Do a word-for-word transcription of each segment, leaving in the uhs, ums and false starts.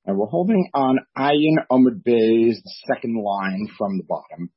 And we're holding on Ayin Amud Bey's, the second line from the bottom.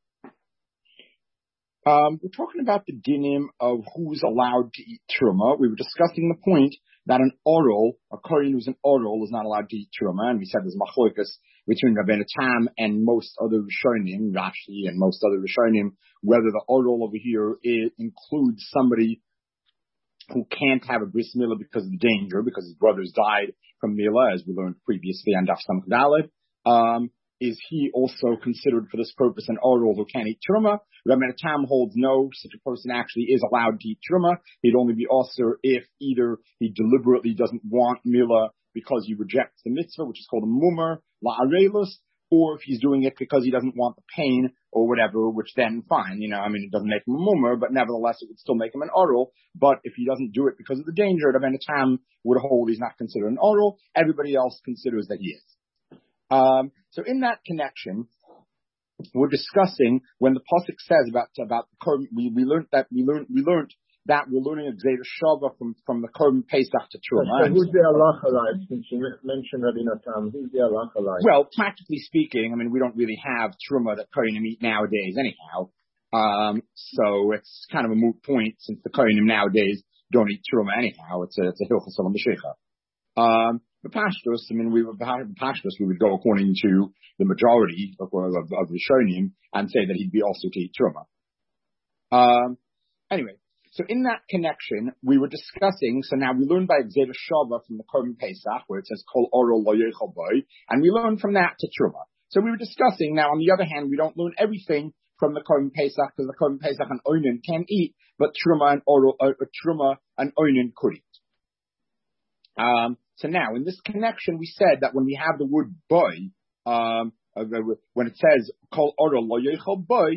Um, we're talking about the dinim of who's allowed to eat truma. We were discussing the point that an oral, a kohen who's an oral, is not allowed to eat truma, and we said there's machlokas between Rabbeinu Tam and most other Rishonim, Rashi and most other Rishonim, whether the oral over here is, includes somebody who can't have a bris milah because of the danger, because his brothers died from milah, as we learned previously on Daf Samach Daled. Um, is he also considered for this purpose an oral who can't eat truma? Rabbeinu Tam holds no, such a person actually is allowed to eat truma. He'd only be also if either he deliberately doesn't want milah because he rejects the mitzvah, which is called a mummer, la'arelus, or if he's doing it because he doesn't want the pain or whatever, which then fine, you know, I mean, it doesn't make him a mummer, but nevertheless it would still make him an oral. But if he doesn't do it because of the danger, Rabbeinu Tam would hold he's not considered an oral. Everybody else considers that he is. Um, so in that connection, we're discussing when the pasuk says about about the korban, we we learned that we learned we learned that we're learning a Gzeira Shava from from the korban Pesach to Truma. So who's the halacha like? Since you mentioned Rabbeinu Tam, who's the halacha like? Well, practically speaking, I mean, we don't really have Truma that kohenim eat nowadays, anyhow. Um, so it's kind of a moot point since the kohenim nowadays don't eat Truma anyhow. It's a it's a hilchos of Mashiach. Um, The Pashtus, I mean, we would Pashtus, we would go according to the majority of of, of the Rishonim and say that he'd be also to eat truma. Um, anyway, so in that connection, we were discussing. So now we learned by Gzeira Shava from the Korban Pesach, where it says Kol Oral Lo Yochel Boy, and we learned from that to truma. So we were discussing. Now, on the other hand, we don't learn everything from the Korban Pesach because the Korban Pesach and Oinen can eat, but truma and oral, uh, truma and Oinen could eat. Um, so now, in this connection, we said that when we have the word boy, um, uh, when it says kol oral lo yochel boy,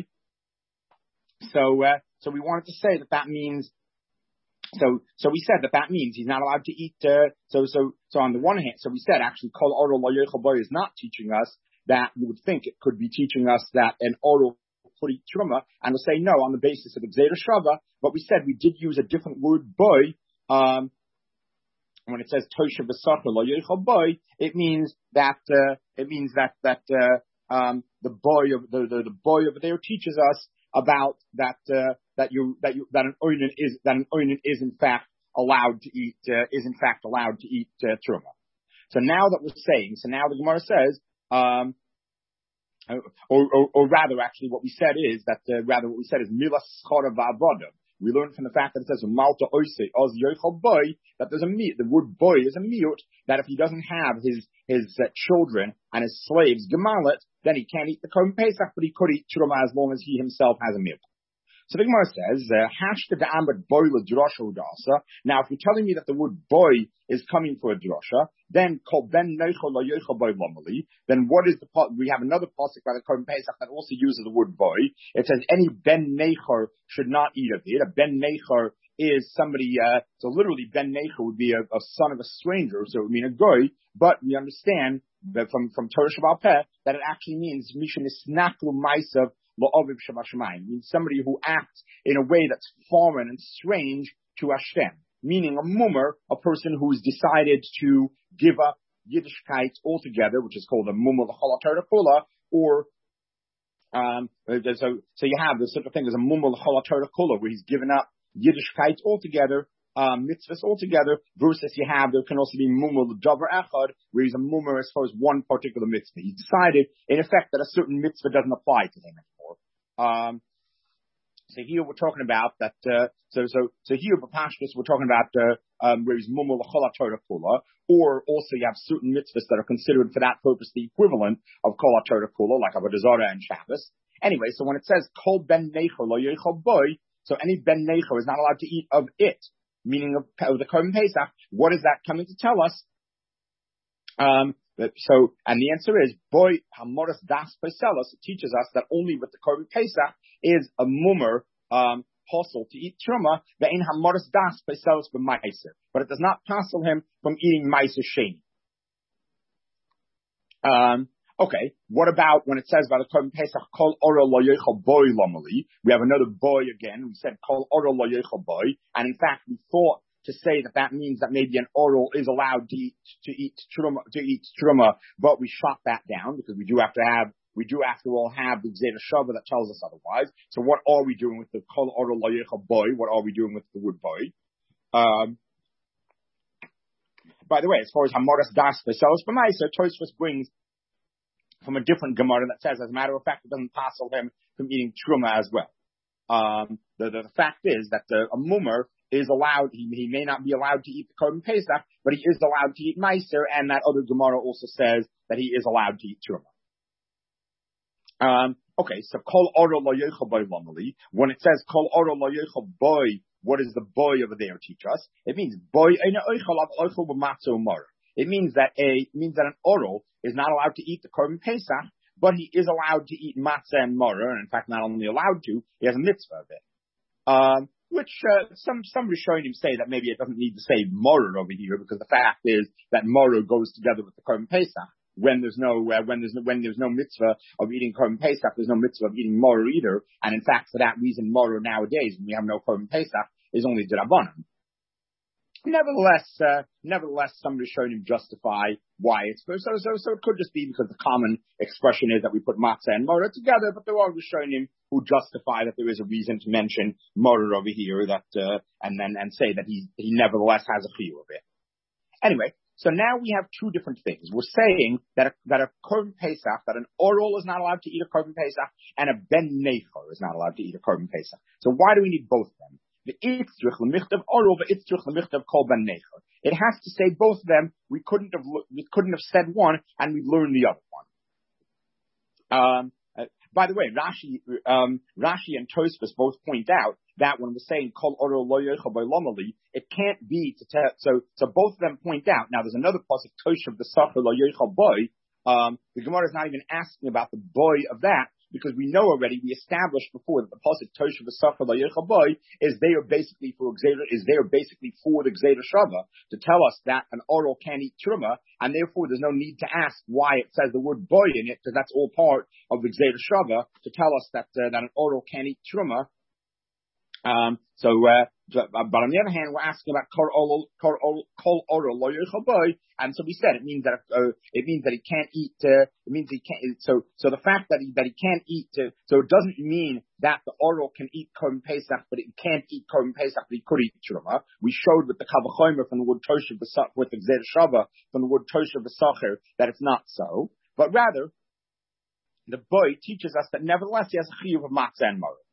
so uh, so we wanted to say that that means, so so we said that that means he's not allowed to eat. Uh, so so so on the one hand, so we said actually kol oral lo yochel boy is not teaching us that. You would think it could be teaching us that an oral could eat truma, and we'll say no on the basis of the Gzeira Shava. But we said we did use a different word boy. Um, When it says Tosha B'Sachar Lo Yochel Boy, it means that uh, it means that that uh, um, the boy of the, the the boy over there teaches us about that uh, that you that you that an oinen is that an oinen is in fact allowed to eat uh, is in fact allowed to eat uh, truma. So now that we're saying, so now the Gemara says, um, or, or or rather, actually, what we said is that uh, rather what we said is milas schara va'avodah. We learn from the fact that it says malta oise oz yochel boy that there's a miyut. The word boy is a miyut that if he doesn't have his his uh, children and his slaves gemalet, then he can't eat the korban pesach, but he could eat truma as long as he himself has a miyut. So the Gemara says, hashta da'amad boy l'drasha udasa. Now, if you're telling me that the word boy is coming for a drasha, then kol ben neichel lo yochel boy lomali. Then what is the we have another pasuk by the korban pesach that also uses the word boy. It says any ben neicher should not eat of it. A ben neicher is somebody. Uh, so literally, ben neicher would be a, a son of a stranger, so it would mean a goy. But we understand that from from Torah Shabbat Peh that it actually means misha nisnaklu ma'asav. Means somebody who acts in a way that's foreign and strange to Hashem, meaning a mummer, a person who's decided to give up Yiddishkeit altogether, which is called a mummer l'chol Torah kula, or um, so so you have this sort of thing as a mummer l'chol Torah kula, where he's given up Yiddishkeit altogether, um, mitzvahs altogether. Versus you have there can also be mummer l'davar echad, where he's a mummer as far as one particular mitzvah. He decided, in effect, that a certain mitzvah doesn't apply to him. Um, so here we're talking about that. Uh, so so so here B'Pashtus we're talking about uh, um, where he's mumul l'chol Torah kula, or also you have certain mitzvahs that are considered for that purpose the equivalent of kol Torah kula, like Avodah Zarah and Shabbos. Anyway, so when it says kol ben neicher lo yochel boy, so any ben neicher is not allowed to eat of it, meaning of, of the korban pesach. What is that coming to tell us? Um. So, and the answer is, boy, hamoras das peselos, it teaches us that only with the korban pesach is a mummer, um, possible to eat truma, ve'ein hamoras das peselos b'maiser. But it does not passel him from eating maiser sheni. Um, okay, what about when it says about the korban pesach, kol ora lo yochel boy lomali? We have another boy again. We said kol ora lo yochel boy. And in fact, we thought to say that that means that maybe an oral is allowed to eat, to eat truma, to eat truma, but we shot that down because we do have to have, we do after all have the Gzeda Shava that tells us otherwise. So what are we doing with the kol oral layecha boy? What are we doing with the wood boy? Um, by the way, as far as Hamoras Das Veselos B'Maiser, Tosfos brings from a different Gemara that says, as a matter of fact, it doesn't passel him from eating truma as well. Um, the, the, the fact is that the, a mummer is allowed, he, he may not be allowed to eat the Korban Pesach, but he is allowed to eat Meiser, and that other Gemara also says that he is allowed to eat truma. Um, okay, so kol oro lo yochel boy lomali. When it says kol oro lo yochel boy, what does the boy over there teach us? It means boy eina oichel av oichel b'matzo mar. It means that a it means that an oral is not allowed to eat the Korban Pesach, but he is allowed to eat matzah and maror, and in fact, not only allowed to, he has a mitzvah of it. Um, which uh, some some Rishonim say that maybe it doesn't need to say maror over here, because the fact is that maror goes together with the Korban Pesach. When there's no uh, when there's no, when there's no mitzvah of eating Korban Pesach, there's no mitzvah of eating maror either. And in fact, for that reason, maror nowadays, when we have no Korban Pesach, is only d'Rabbanan. Nevertheless, uh, nevertheless, some Rishonim justify why it's so. So, so it could just be because the common expression is that we put matzah and maror together. But there are Rishonim who justify that there is a reason to mention maror over here, that uh, and then and say that he he nevertheless has a chiyuv of it. Anyway. So now we have two different things. We're saying that a, that a Korban Pesach, that an oral is not allowed to eat a Korban Pesach, and a ben nechor is not allowed to eat a Korban Pesach. So why do we need both of them? The itzrich l'michtav oral, the itzrich l'michtav kol ben nechor. It has to say both of them. We couldn't have we couldn't have said one, and we learned the other one. Um, uh, by the way, Rashi, um, Rashi and Tosfos both point out that when we're saying kol oral lo yochel by lomali, it can't be to tell. So, so both of them point out. Now, there's another pasuk toshav the sacher lo yochel boy. Um, the Gemara is not even asking about the boy of that, because we know already, we established before that the pasuk toshav the sacher lo yochel boy is there basically for Gzeda, is there basically for the Gzeda Shava to tell us that an oral can't eat truma, and therefore there's no need to ask why it says the word boy in it, because that's all part of the Gzeda Shava to tell us that uh, that an oral can't eat truma. Um, so, uh, but on the other hand, we're asking about kol oral, kol oral lo yochel boy, and so we said it means that uh, it means that he can't eat. Uh, it means he can't. So, so the fact that he that he can't eat. Uh, so it doesn't mean that the oral can eat Korban Pesach, but it can't eat Korban Pesach, but he could eat truma. We showed with the Kavachomer from the word toshav b'sach with the Gzeda Shava from the word toshav b'sacher that it's not so, but rather the boy teaches us that nevertheless he has a chiyuv of matzah and maror.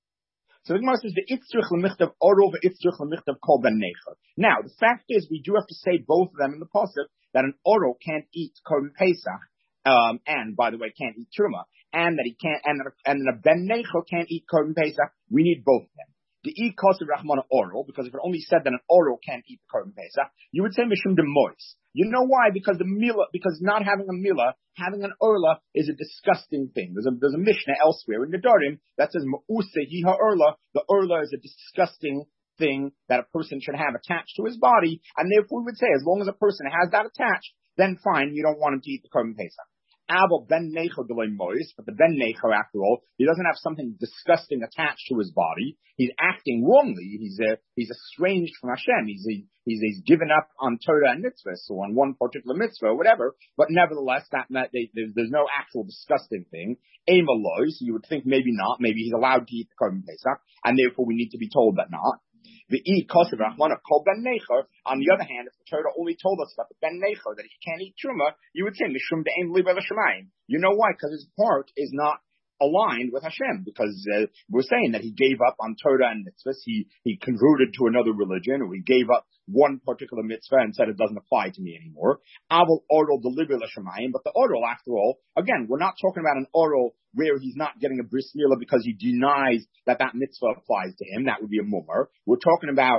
So the Gemara says the itzrich l'michtav oral v'itzrich l'michtav kol ben nechor. Now the fact is we do have to say both of them in the pasuk that an oral can't eat Korban Pesach, um, and by the way can't eat truma, and that he can't, and and a ben nechor can't eat Korban Pesach. We need both of them. The e kosev rachmana oral, because if it only said that an oral can't eat the Korban Pesach, you would say mishum de mois. You know why? Because the milah, because not having a milah, having an orla is a disgusting thing. There's a there's a mishnah elsewhere in the Nedarim that says ma'use yiha orla. The orla is a disgusting thing that a person should have attached to his body, and therefore we would say as long as a person has that attached, then fine, you don't want him to eat the Korban Pesach. Abel ben necho delay mois, but the ben necho, after all, he doesn't have something disgusting attached to his body. He's acting wrongly. He's uh, he's estranged from Hashem. He's he, he's he's given up on Torah and mitzvah, so on one particular mitzvah, or whatever. But nevertheless, that, that they, there's, there's no actual disgusting thing. Emaloi, so you would think maybe not. Maybe he's allowed to eat the Korban Pesach, and therefore we need to be told that not. The e kosev rachmana kol ben nechor. On the other hand, if the Torah only told us about the ben nechor that he can't eat truma, you would say mishum de'em li b'v'shamayim. You know why? Because his heart is not aligned with Hashem. Because uh, we're saying that he gave up on Torah and mitzvahs. He he converted to another religion, or he gave up one particular mitzvah and said it doesn't apply to me anymore. Aval oral deliver l'shamayim. But the oral, after all, again, we're not talking about an oral where he's not getting a bris milah because he denies that that mitzvah applies to him. That would be a mummer. We're talking about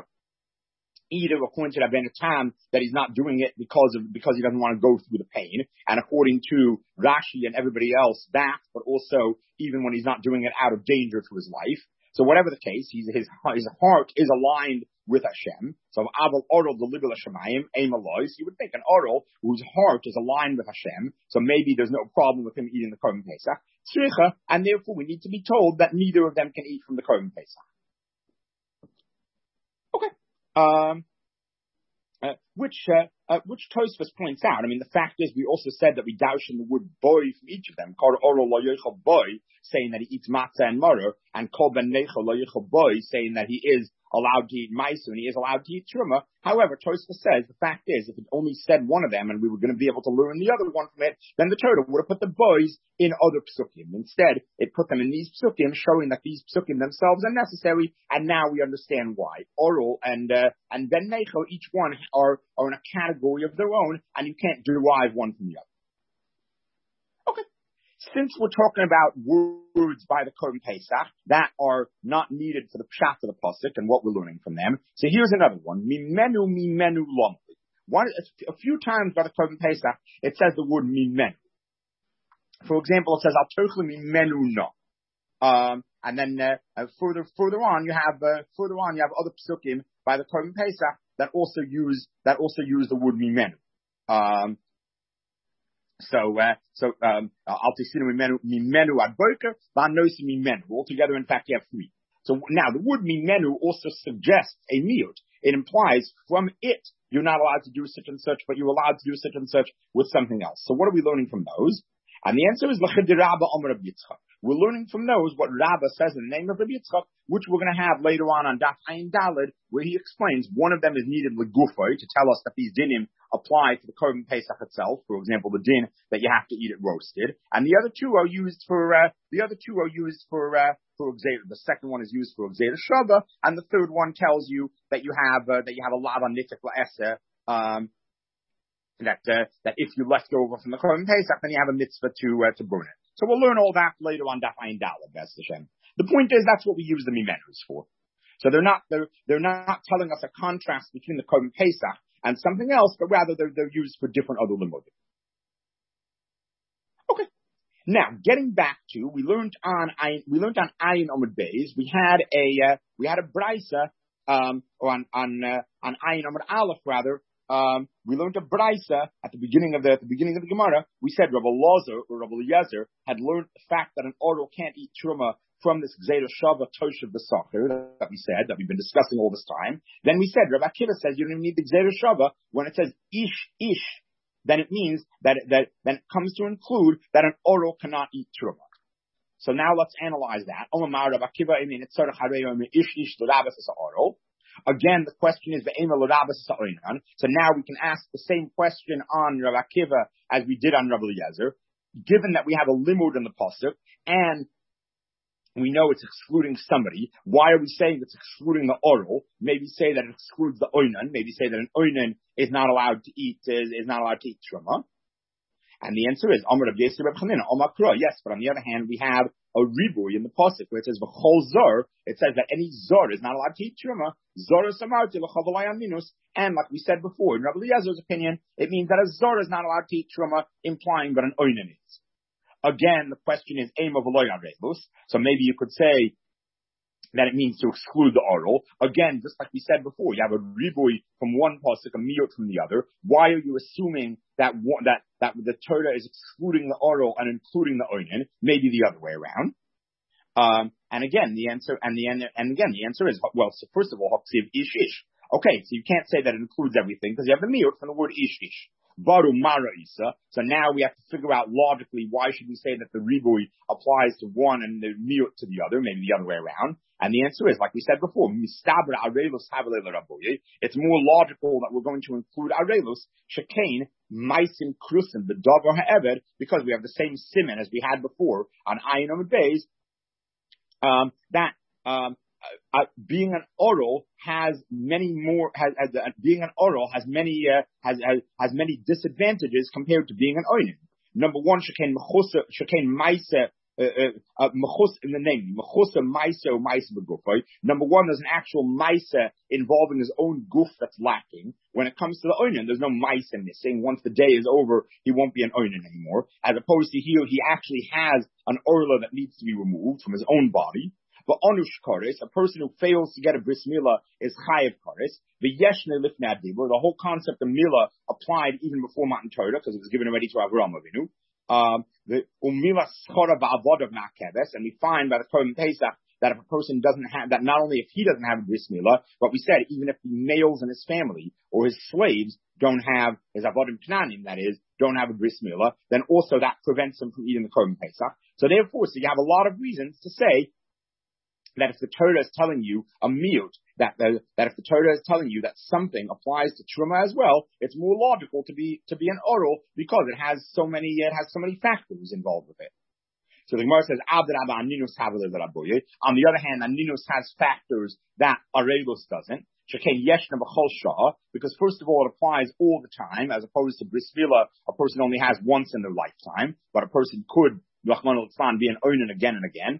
either according to Rabbeinu Tam that he's not doing it because of because he doesn't want to go through the pain, and according to Rashi and everybody else, that, but also even when he's not doing it out of danger to his life. So whatever the case, he's, his his heart is aligned with Hashem. So Aval Oral Delibel Hashemayim Aim Alois. You would think an Oral whose heart is aligned with Hashem, so maybe there's no problem with him eating the Korban Pesach. Tzricha, and therefore we need to be told that neither of them can eat from the Korban Pesach. Okay. Um, Uh, which uh, uh, which Tosfos points out. I mean, the fact is, we also said that we douche in the word boy from each of them. Kol oro lo yochel boy, saying that he eats matzah and maror, and kol ben nechel lo yochel boy, saying that he is allowed to eat maisu and he is allowed to eat truma. However, Tosfos says the fact is, if it only said one of them and we were going to be able to learn the other one from it, then the Torah would have put the boys in other psukim. Instead, it put them in these psukim, showing that these psukim themselves are necessary, and now we understand why. Oral and uh, and ben nechel, each one are are in a category of their own, and you can't derive one from the other. Okay. Since we're talking about words by the Korban Pesach that are not needed for the pshat of the pasuk and what we're learning from them, so here's another one: mimenu mimenu lomli. One, a few times by the Korban Pesach, it says the word mimenu. For example, it says al tochli mimenu no. Um, and then uh, uh, further further on, you have uh, further on you have other psukim by the Korban Pesach that also use that also use the word mimenu. Um, So, uh, so, um, altisinu mimenu, mimenu ad boker, vanosi mimenu. Altogether, in fact, you have three. So now, the word mimenu also suggests a miyut. It implies from it, you're not allowed to do such and such, but you're allowed to do such and such with something else. So what are we learning from those? And the answer is l'chedirabba omer Rabbi Yitzchak. We're learning from those what Rabbah says in the name of Rabbi Yitzchak, which we're going to have later on on Daf Ayin Daled, where he explains one of them is needed legufo to tell us that these dinim apply to the Korban Pesach itself. For example, the din that you have to eat it roasted, and the other two are used for uh, the other two are used for uh, for Gzeira. The second one is used for Gzeira Shava, and the third one tells you that you have uh, that you have a lot on nitik la'eser. Um, That uh, that if you left over from the Korban Pesach, then you have a mitzvah to uh, to burn it. So we'll learn all that later on Daf Ayin Daled, B'ez Hashem. The point is that's what we use the mimenus for. So they're not they're they're not telling us a contrast between the Korban Pesach and something else, but rather they're they're used for different other limudim. Okay. Now getting back to we learned on Ayin, we learned on Ayin Amud Beis. We had a uh, we had a brisa um or on on uh, on Ayin Amud Aleph rather. Um, we learned a brisa at the beginning of the at the beginning of the Gemara. We said Rabbi Lazar or Rabbi Eliezer had learned the fact that an oral can't eat truma from this Gzeira Shava Toshav B'Sacher that we said that we've been discussing all this time. Then we said Rabbi Akiva says you don't even need the Gzeira Shava when it says ish ish. Then it means that that then it comes to include that an oral cannot eat truma. So now let's analyze that. Omar Rabbi Akiva I mean it's sort of ish ish l'rabas as oral. Again, the question is the Ema L'Rabas Sa'oinan. So now we can ask the same question on Rabbi Akiva as we did on Rabbi Eliezer. Given that we have a limud in the pasuk and we know it's excluding somebody, why are we saying it's excluding the oral? Maybe say that it excludes the oinan. Maybe say that an oinan is not allowed to eat is, is not allowed to eat truma. And the answer is Amar Rabbi Yosef Rabbi Chanina, Omar Kra. Yes, but on the other hand, we have a ribuy in the pasuk where it says v'chol zor. It says that any zor is not allowed to eat truma. Zor samarti l'chavalay aminus. And like we said before, in Rabbi Eliezer's opinion, it means that a zor is not allowed to eat truma, implying that an oinen is. Again, the question is aim of a loy arebus. So maybe you could say that it means to exclude the oral. Again, just like we said before, you have a ribuy from one pasuk, a miyut from the other. Why are you assuming that one, that that the Torah is excluding the oral and including the oinen? Maybe the other way around. Um, and again, the answer and the and again the answer is well. So first of all, haksiv ish ish. Okay, so you can't say that it includes everything because you have the miyut from the word ish ish. Baru mara isa. So now we have to figure out logically why should we say that the ribuy applies to one and the miyut to the other, maybe the other way around. And the answer is, like we said before, mistabra arelus havelei l'raboye. It's more logical that we're going to include arelus shekain maisim krusim the davar ha'eved because we have the same siman as we had before on Ayin Amud Beis. Um, that um, uh, uh, being an oral has many more has, has uh, being an oral has many uh, has, has has many disadvantages compared to being an oinen. Number one, shekain mechusa shekain maisa. Uh, uh, uh, in the name, mechusa maisa or maisa begufay. Number one, there's an actual maisa involving his own goof that's lacking. When it comes to the oinen, there's no maisa missing. Once the day is over, he won't be an oinen anymore. As opposed to here, he actually has an orla that needs to be removed from his own body. But onush kares, a person who fails to get a bris milah is chayev kares. The yeshne lifnei adibur, the whole concept of milah applied even before Matan Torah because it was given already to Avraham Avinu. Um, the umila schora ba'avodav ma'keves, and we find by the Korban Pesach that if a person doesn't have, that not only if he doesn't have a bris milah, but we said even if the males in his family or his slaves don't have, his avodim knanim, that is, don't have a bris milah, then also that prevents him from eating the korban pesach. So therefore, so you have a lot of reasons to say that if the Torah is telling you a miyut, that the, that if the Torah is telling you that something applies to truma as well, it's more logical to be to be an oral because it has so many it has so many factors involved with it. So the Gemara says, on the other hand, aninus has factors that arelos doesn't. Because first of all, it applies all the time, as opposed to bris milah, a person only has once in their lifetime, but a person could, Rahman al-Tzlan, be an oinen again and again.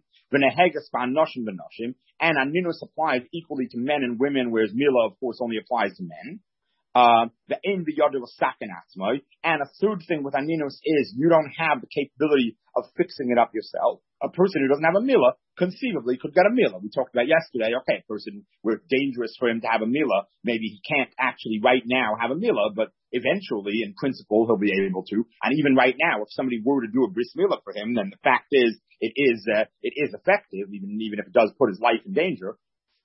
And aninus applies equally to men and women, whereas milah, of course, only applies to men. Uh, the aim the yadr was sakin atzmai. And a third thing with aninus is you don't have the capability of fixing it up yourself. A person who doesn't have a milah conceivably could get a milah. We talked about yesterday, okay, a person where it's dangerous for him to have a milah, maybe he can't actually right now have a milah, but eventually, in principle, he'll be able to. And even right now, if somebody were to do a bris milah for him, then the fact is, it is, uh, it is effective, even, even if it does put his life in danger.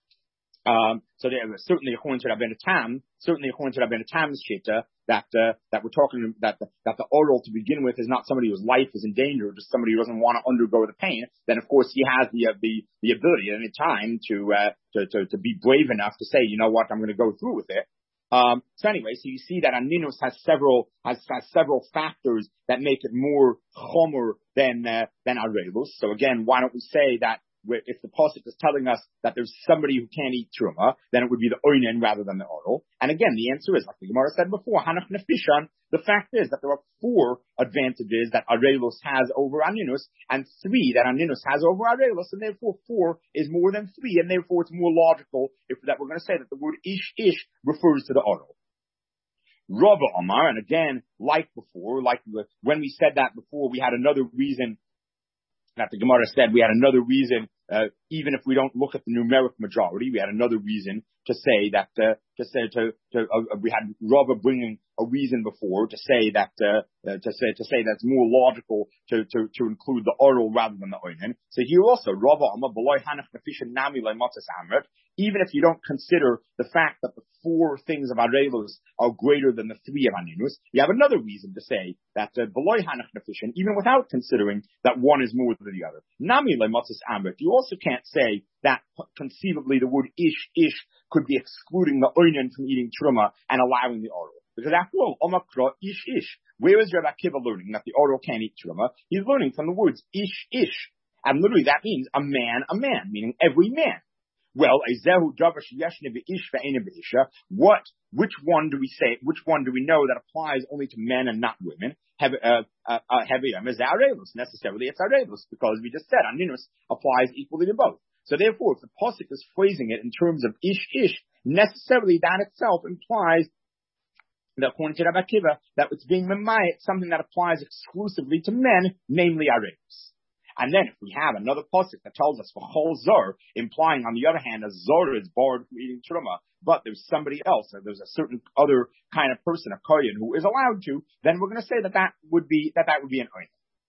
Um, so there, certainly according to Rabbeinu Tam, certainly according to Rabbeinu Tam's shita, that, uh, that we're talking, that the, that the oral to begin with is not somebody whose life is in danger, just somebody who doesn't want to undergo the pain, then of course he has the, uh, the, the ability at any time to, uh, to, to, to be brave enough to say, you know what, I'm going to go through with it. Um, so anyway, so you see that aninus has several, has, has several factors that make it more chomer than, uh, than arelus. So again, why don't we say that if the pasuk is telling us that there's somebody who can't eat truma, then it would be the oinen rather than the oral. And again, the answer is, like the Gemara said before, hanach nefishan. The fact is that there are four advantages that arelus has over aninus, and three that aninus has over arelus, and therefore four is more than three, and therefore it's more logical if that we're going to say that the word ish ish refers to the oral. Rava Amar, and again, like before, like when we said that before, we had another reason that the Gemara said we had another reason, uh, even if we don't look at the numeric majority, we had another reason to say that, uh, to say, to, to, uh, we had Rava bringing a reason before to say that, uh, uh, to say, to say that's more logical to, to, to include the oral rather than the oinen. So here also, Rava Amma, B'loi Hanach Nefisha Nami Le'motzes Amrit, even if you don't consider the fact that the four things of Arelus are greater than the three of Aninus, you have another reason to say that, uh, B'loi Hanach Nefisha, even without considering that one is more than the other. Nami Le'motzes Amrit, you also can't say that conceivably the word ish, ish could be excluding the oinen from eating truma and allowing the oral. Because after all, omakra ish ish. Where is Rabbi Akiva learning that the oral can't eat truma? He's learning from the words ish ish. And literally that means a man, a man, meaning every man. Well, ezehu davash yeshne be'ish ve'ene be'isha. What, which one do we say, which one do we know that applies only to men and not women? Have, uh, uh, uh, Heviam is arelus. Necessarily it's arelus, because we just said aninus applies equally to both. So therefore, if the pasuk is phrasing it in terms of ish ish, necessarily that itself implies that according to Rabbi Akiva, that it's being memayit, something that applies exclusively to men, namely arelus. And then if we have another pasuk that tells us for chol zor, implying on the other hand a zor is barred from eating truma, but there's somebody else, or there's a certain other kind of person, a kohen, who is allowed to, then we're going to say that that would be that that would be an oinen.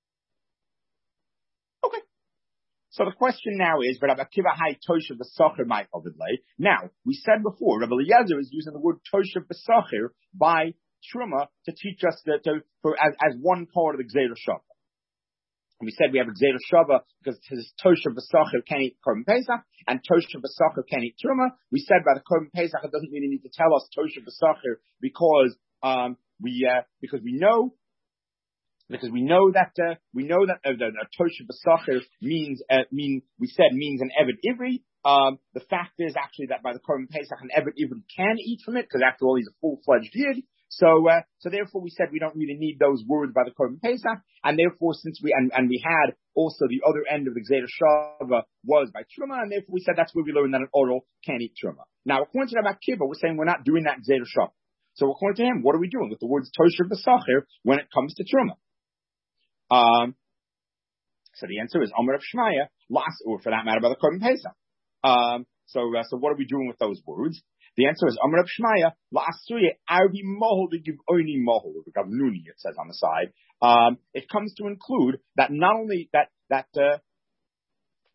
Okay. So the question now is, but Rabbi Akiva hay toshav b'sacher my ovidlei. Now we said before, Rabbi Eliezer is using the word toshav b'sacher by truma to teach us that to, for, as, as one part of the Gzeira Shava. We said we have a Gzeira Shava because his Toshav B'Sacher can't eat Korban Pesach and Toshav B'Sacher can't eat Truma. We said by the Korban Pesach it doesn't really need to tell us Toshav B'Sacher because um, we uh, because we know because we know that uh, we know that uh, the, the Toshav B'Sacher means uh, mean we said means an Eved Ivri. Um, the fact is actually that by the Korban Pesach an Eved Ivri can eat from it because after all he's a full fledged Yid. So, uh, so therefore we said we don't really need those words by the Korban Pesach, and therefore since we, and, and we had also the other end of the Gzeira Shava was by Truma, and therefore we said that's where we learned that an oral can't eat Truma. Now, according to Rabbi Akiva, we're saying we're not doing that Gzeira Shava. So according to him, what are we doing with the words Toshav B'Sacher when it comes to Truma? Um, so the answer is Omer of Shmaya, last, or for that matter, by the Korban Pesach. Um, so, uh, so what are we doing with those words? The answer is Amar of Shmaya, la'asuye arbi mohol to give oini mohol, or gavnuni, it says on the side. Um, it comes to include that not only that, that, uh,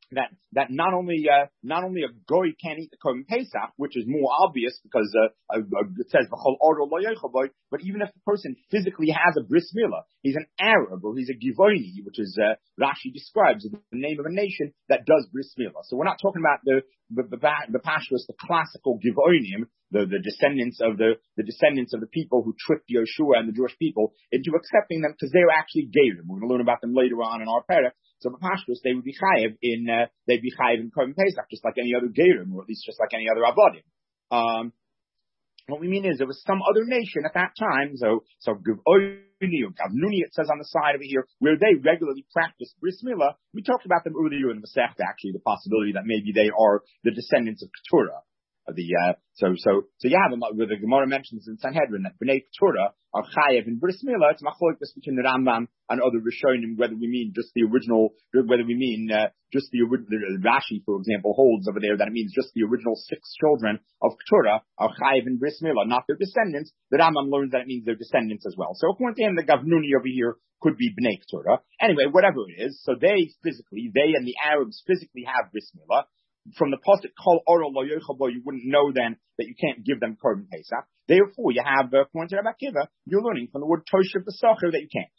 that that not only uh, not only a goy can't eat the korban pesach, which is more obvious because uh, uh, it says v'chol oro lo yochel bo, but even if the person physically has a bris milah, he's an Arab or he's a givoni, which is uh, Rashi describes the name of a nation that does bris milah. So we're not talking about the the the, the pashtus, the classical givonim, the the descendants of the the descendants of the people who tricked Yeshua and the Jewish people into accepting them because they were actually geirim. We're going to learn about them later on in our parak. So the pashtus, they would be chayiv in, uh, they'd be chayiv in korban pesach, just like any other geirim, or at least just like any other avodim. Um, what we mean is there was some other nation at that time, so, so Givoni or Gavnuni, it says on the side over here, where they regularly practiced bris milah. We talked about them earlier in the Masechta, actually, the possibility that maybe they are the descendants of Keturah. The uh, so so so you have them where the Gemara mentions in Sanhedrin that Bnei Keturah are chayev in bris milah. It's machlokes between the Rambam and other Rishonim whether we mean just the original, whether we mean uh, just the original. Rashi, for example, holds over there that it means just the original six children of Keturah are chayev in bris milah, not their descendants. The Rambam learns that it means their descendants as well. So according to him, the Gavnuni over here could be Bnei Keturah. Anyway, whatever it is, so they physically, they and the Arabs physically have bris milah. From the pasuk kol oro lo yochel bo, you wouldn't know then that you can't give them korban pesach. Therefore, you have, uh, according to Rabbi Akiva, you're learning from the word toshev b'sacher that you can't.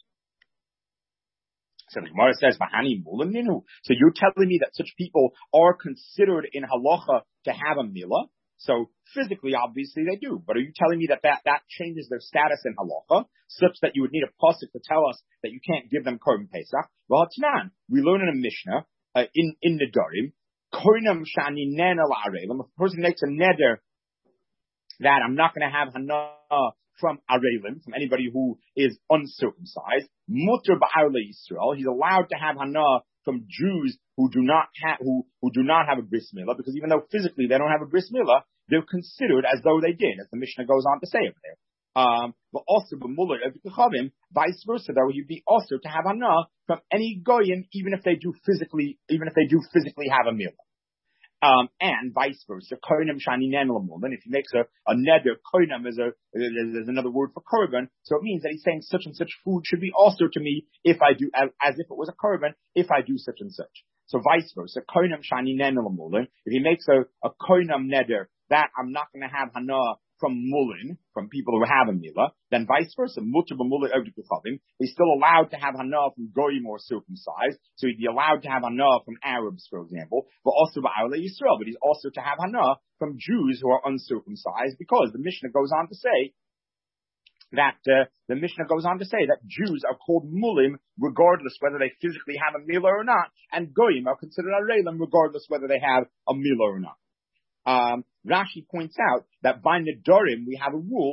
So the Gemara says, "V'hani mulan ninu." So you're telling me that such people are considered in halacha to have a milah? So physically, obviously, they do. But are you telling me that that, that changes their status in halacha, such that you would need a pasuk to tell us that you can't give them korban pesach? Well, Tanan, we learn in a Mishnah uh, in in Nedarim. Koinam shani nena la'arelim. If a person makes a neder that I'm not going to have hana from arelim, from anybody who is uncircumcised, mutter ba'ar le'Yisrael, he's allowed to have hana from Jews who do not have who who do not have a bris milah, because even though physically they don't have a bris milah, they're considered as though they did, as the Mishnah goes on to say over there. Um, but also the mullah of Kechavim, vice versa, though, you'd be also to have hana from any goyim, even if they do physically, even if they do physically have a milah. Um, and vice versa, koinam shani nen l'mulin. If he makes a, a neder, koinam is a, is another word for korban, so it means that he's saying such and such food should be also to me if I do, as, as if it was a korban, if I do such and such. So vice versa, koinam shani nen l'mulin. If he makes a, a koinam neder, that I'm not going to have hana from mulin, from people who have a milah, then vice versa, mutter b'mulin of the Kechavim, he's still allowed to have hana from goyim or circumcised, so he'd be allowed to have hana from Arabs, for example, but also ba'ar le'Yisrael, but he's also to have hana from Jews who are uncircumcised, because the Mishnah goes on to say that, uh, the Mishnah goes on to say that Jews are called mulim regardless whether they physically have a milah or not, and goyim are considered arelim regardless whether they have a milah or not. Um, Rashi points out that by Nedarim we have a rule.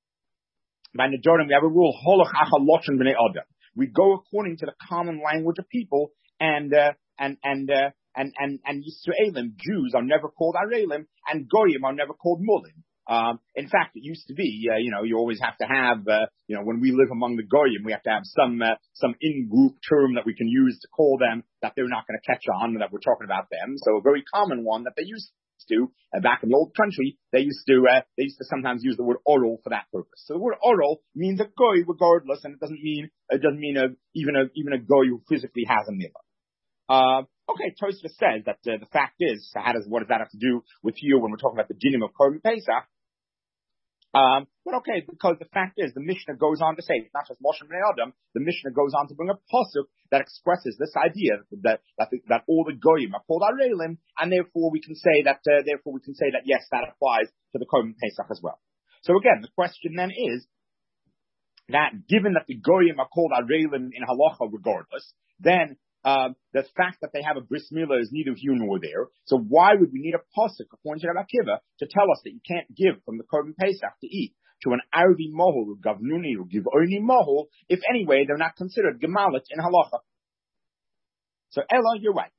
By Nedarim we have a rule. Holach achaloshen b'nei adam. We go according to the common language of people, and uh, and and uh, and and and Yisraelim, Jews, are never called arelim, and goyim are never called mulim. Um, in fact, it used to be, uh, you know, you always have to have, uh, you know, when we live among the goyim, we have to have some uh, some in-group term that we can use to call them that they're not going to catch on, that we're talking about them. So a very common one that they use. To uh, back in the old country, they used to uh, they used to sometimes use the word oral for that purpose. So the word oral means a goy regardless, and it doesn't mean it doesn't mean a, even a even a goy who physically has a milah. Uh, okay, Tosfos says that uh, the fact is, so how does what does that have to do with you when we're talking about the dinim of korban pesach? Um, but okay, because the fact is, the Mishnah goes on to say, it's not just Moshe Bnei Adam, the Mishnah goes on to bring a pasuk that expresses this idea that that, the, that all the goyim are called arelim, and therefore we can say that, uh, therefore we can say that yes, that applies to the korban pesach as well. So again, the question then is that given that the goyim are called arelim in halacha regardless, then Um, the fact that they have a bris milah is neither here nor there. So why would we need a pasuk according to Rabbi Akiva to tell us that you can't give from the korban pesach to eat to an Arabi mohol or gavnuni or givoni mohol if anyway they're not considered gemalit in halacha? So Ella, you're right.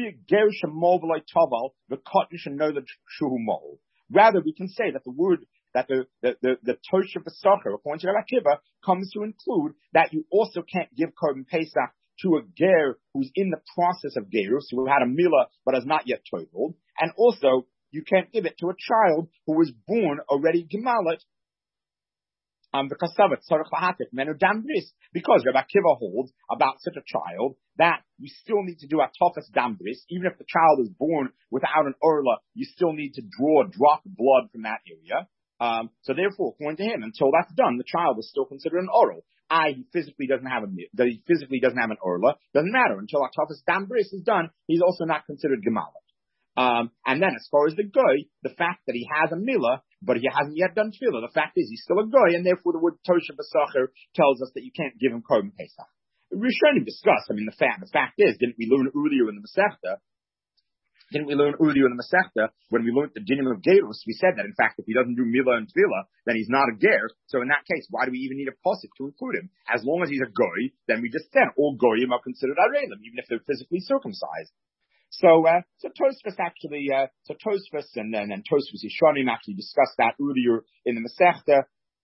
Rather, we can say that the word that the the the, the toshev b'sacher according to Rabbi Akiva comes to include that you also can't give korban pesach to a ger who's in the process of gerus, who had a milah but has not yet toiveled, and also you can't give it to a child who was born already gemalit Um, because Rabbi Akiva holds about such a child that you still need to do a toughest dambris, even if the child is born without an orla, you still need to draw a drop of blood from that area. Um, so therefore, according to him, until that's done, the child is still considered an oral. I, he physically doesn't have a, that he physically doesn't have an orla, doesn't matter. Until a toughest dambris is done, he's also not considered gemalit. Um, and then as far as the goy, the fact that he has a milah, but he hasn't yet done tefillah, the fact is he's still a goy, and therefore the word tosha b'sacher tells us that you can't give him korban pesach. Rishonim discussed, I mean, the fact, the fact is, didn't we learn earlier in the Masechta, didn't we learn earlier in the Masechta, when we learned the dinim of gerus, we said that in fact if he doesn't do milah and tefillah, then he's not a ger, so in that case, why do we even need a posik to include him? As long as he's a goy, then we just said all goyim are considered arelim, even if they're physically circumcised. So, uh, so Tosfos actually, uh, so Tosfos and then, and Tosfos Yishonim actually discussed that earlier in the Masechta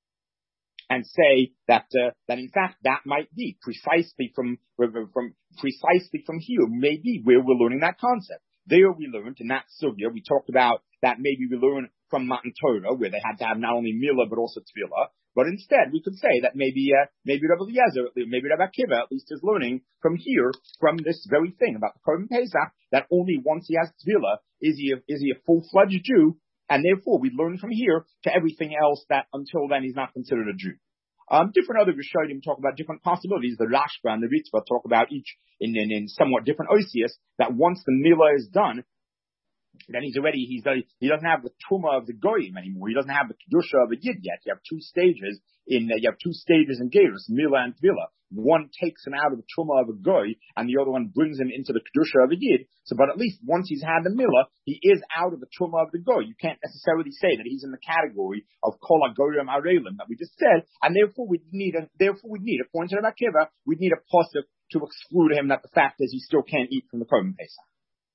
and say that, uh, that in fact that might be precisely from, from, precisely from here, maybe where we're learning that concept. There we learned in that sugya, we talked about that maybe we learn from Matan Torah, where they had to have not only milah but also tefillah. But instead, we could say that maybe, uh, maybe Rabbi Eliezer, maybe Rabbi Akiva at least is learning from here, from this very thing about the Korban Pesach, that only once he has tefillah is he a, is he a full-fledged Jew, and therefore we learn from here to everything else that until then he's not considered a Jew. Um, different other Rishonim talk about different possibilities. The Rashba and the Ritva talk about each in, in, in somewhat different osius, that once the milah is done, then he's already, he's, he doesn't have the tumah of the goyim anymore. He doesn't have the kedusha of the yid yet. You have two stages in, uh, you have two stages in gerus, milah and tefillah. One takes him out of the tumah of a goy, and the other one brings him into the kedusha of a yid. So, but at least once he's had the milah, he is out of the tumah of the goy. You can't necessarily say that he's in the category of kol hagoyim arelim that we just said, and therefore we need a, therefore we need, according to Rabbi Akiva, we need a pasuk to exclude him that the fact is he still can't eat from the korban pesach.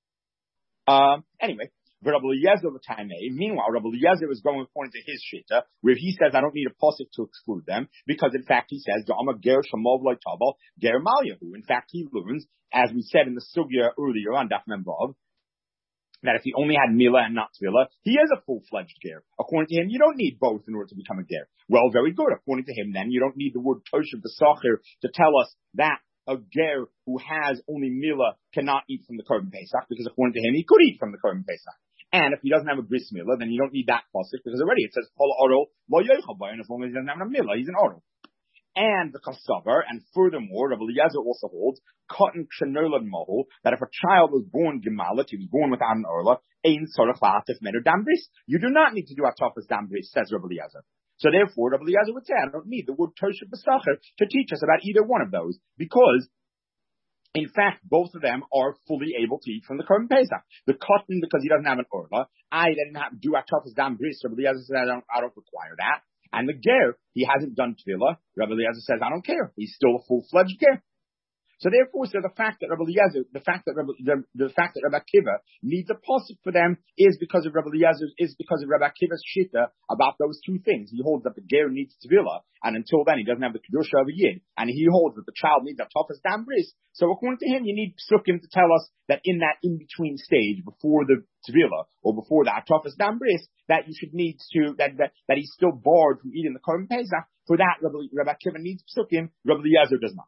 Um, anyway, Rabbi Eliezer the time meanwhile, Rabbi Eliezer is going according to his shita, where he says, I don't need a pasuk to exclude them, because in fact he says, ger shamov loy tabal, ger malyahu. In fact, he learns, as we said in the sugya earlier on Daf Memvav, that if he only had milah and not tefillah, he is a full-fledged ger. According to him, you don't need both in order to become a ger. Well, very good. According to him, then, you don't need the word tosha b'sacher to tell us that a ger who has only milah cannot eat from the korban pesach, because according to him, he could eat from the korban pesach. And if he doesn't have a bris milah, then you don't need that pasuk, because already it says kol oral lo yochel bo, and as long as he doesn't have a milah, he's an oral. And the kasavar, and furthermore, Rabbi Eliezer also holds cotton kshenolan mohol, that if a child was born gemalit, he was born without an orla, ein sorach la'atif medu dambris. You do not need to do atafas dambris, says Rabbi Eliezer. So therefore, Rabbi Eliezer would say, I don't need the word tosha b'sacher to teach us about either one of those, because in fact, both of them are fully able to eat from the korban pesach. The cotton, because he doesn't have an orla, I didn't have to do atafas dambris. Rabbi Eliezer says, I don't, I don't require that. And the ger, he hasn't done tefillah. Rabbi Eliezer says, I don't care. He's still a full-fledged ger. So therefore, so the fact that Rabbi Eliezer, the fact that Rabbi, the, the fact that Rabbi Akiva needs a pasuk for them is because of Rabbi Eliezer, is because of Rabbi Akiva's shita about those two things. He holds that the ger needs tefillah, and until then he doesn't have the kedusha of a yid, and he holds that the child needs a toughest dambris. So according to him, you need psukim to tell us that in that in-between stage, before the tefillah, or before the toughest dambris, that you should need to, that, that, that he's still barred from eating the korban pesach. For that, Rabbi, Rabbi Akiva needs psukim, Rabbi Eliezer does not.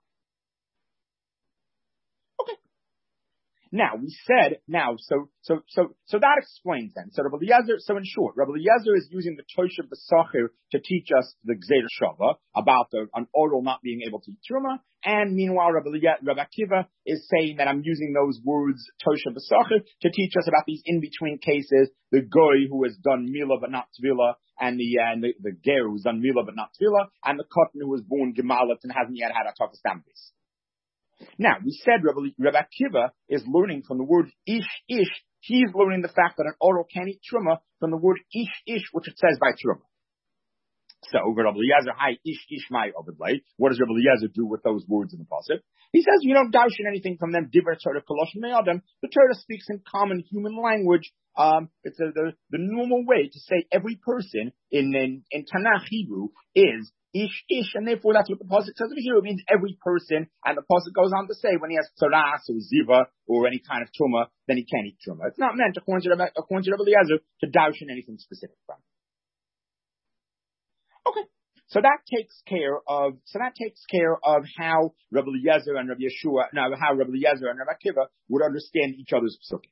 Now, we said, now, so, so, so, so that explains then. So Rabbi Eliezer, so in short, Rabbi Eliezer is using the Tosha b'sacher to teach us the Gzeir Shava about the, an oral not being able to eat Truma, and meanwhile, Rabbi, Rabbi Akiva is saying that I'm using those words, Tosha b'sacher, to teach us about these in-between cases, the Goy who has done Milah but not Tvilah, and the, uh, and the, the Ger who's done Milah but not Tvilah, and the Katan who was born Gemalit and hasn't yet had a Tafas Dambis. Now, we said Rabbi, Rabbi Akiva is learning from the word ish ish. He's learning the fact that an oral can eat truma from the word ish ish, which it says by truma. So, Rabbi Eliezer, hi ish ish my obedlay. What does Rabbi Eliezer do with those words in the pasuk? He says you don't darshan anything from them. Divrei Torah kolosh me'adam. The Torah speaks in common human language. Um, it's a, the the normal way to say every person in in, in Tanakh Hebrew is ish ish, and therefore that's what the pasuk says over here. It means every person, and the pasuk goes on to say when he has tzaras or ziva or any kind of truma, then he can't eat truma. It's not meant according to Rabbi, according to Rabbi Eliezer to darshan anything specific from. Okay, So that takes care of, so that takes care of how Rabbi Eliezer and Rabbi Yeshua, now how Rabbi Eliezer and Rabbi Akiva would understand each other's psukim.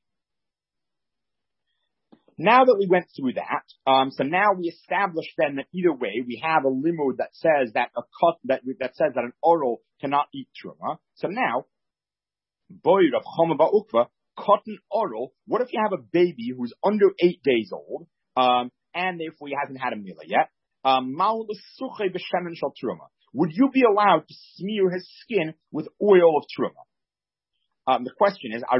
Now that we went through that, um, so now we established then that either way we have a limud that says that a cut that that says that an oral cannot eat truma. So now, boy of Chama Ba'ukva, cotton oral. What if you have a baby who's under eight days old, um, and therefore he hasn't had a milah yet? Um, would you be allowed to smear his skin with oil of truma? Um, the question is,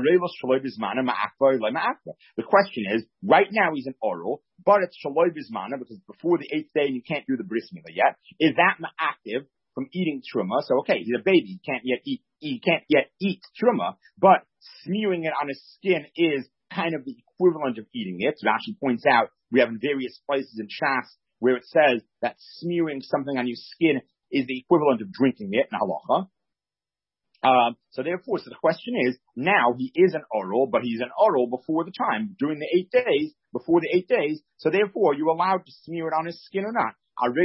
the question is, right now he's an oral, but it's shaloi bismana because before the eighth day and you can't do the bris milah yet. Is that active from eating truma? So okay, he's a baby, he can't yet eat, he can't yet eat truma, but smearing it on his skin is kind of the equivalent of eating it. So Rashi points out we have in various places in Shas where it says that smearing something on your skin is the equivalent of drinking it in halacha. Um, so therefore, so the question is, now he is an oral, but he's an oral before the time, during the eight days, before the eight days, so therefore, you're allowed to smear it on his skin or not.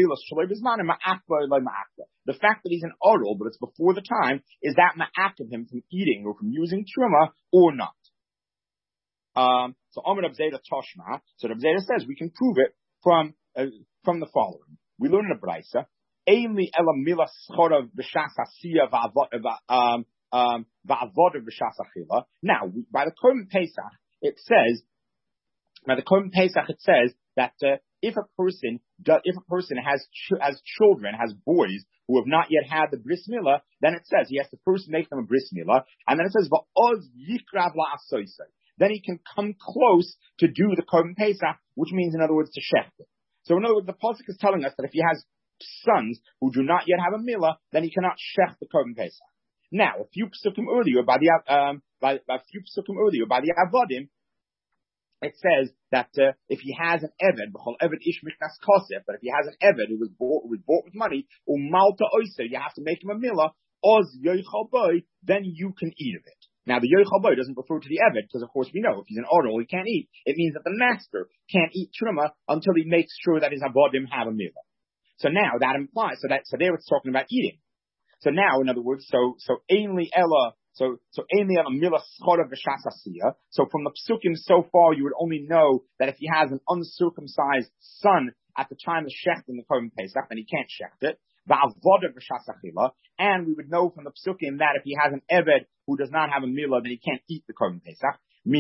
The fact that he's an oral, but it's before the time, is that ma'akev him from eating or from using truma or not? Um, so Amar Abzeda Toshma, so Abzeda says we can prove it from, uh, from the following. We learn in the Braisa, Ainli ela mila schorav b'shas asiya v'avod b'shas achila. Now, by the Korban Pesach, it says, by the Korban Pesach, it says that uh, if a person, does, if a person has ch- has children, has boys who have not yet had the bris milah, then it says he has to first make them a bris milah, and then it says va'oz yikrav la'asoisai. Then he can come close to do the Korban Pesach, which means, in other words, to shecht it. So, in other words, the pasuk is telling us that if he has sons who do not yet have a milah, then he cannot shech the Korban Pesach. Now, a few psukim earlier, by the um, by, by a few psukim earlier, by the avodim, it says that uh, if he has an eved, b'chol eved ish mishnas kosef, but if he has an eved who was bought, who was bought with money, umalta oyser, you have to make him a milah, oz yoichal boy, then you can eat of it. Now, the yoichal boy doesn't refer to the eved, because of course we know if he's an oral, he can't eat. It means that the master can't eat truma until he makes sure that his avodim have a milah. So now that implies, so that, so there it's talking about eating. So now, in other words, so, so ainli ella, so, so ainli ella milah schora v'shas asiya. So from the psukim so far, you would only know that if he has an uncircumcised son at the time of shecht in the Korban Pesach, then he can't shecht it. V'avoda v'shas achila. And we would know from the psukim that if he has an eved who does not have a milah, then he can't eat the Korban Pesach. How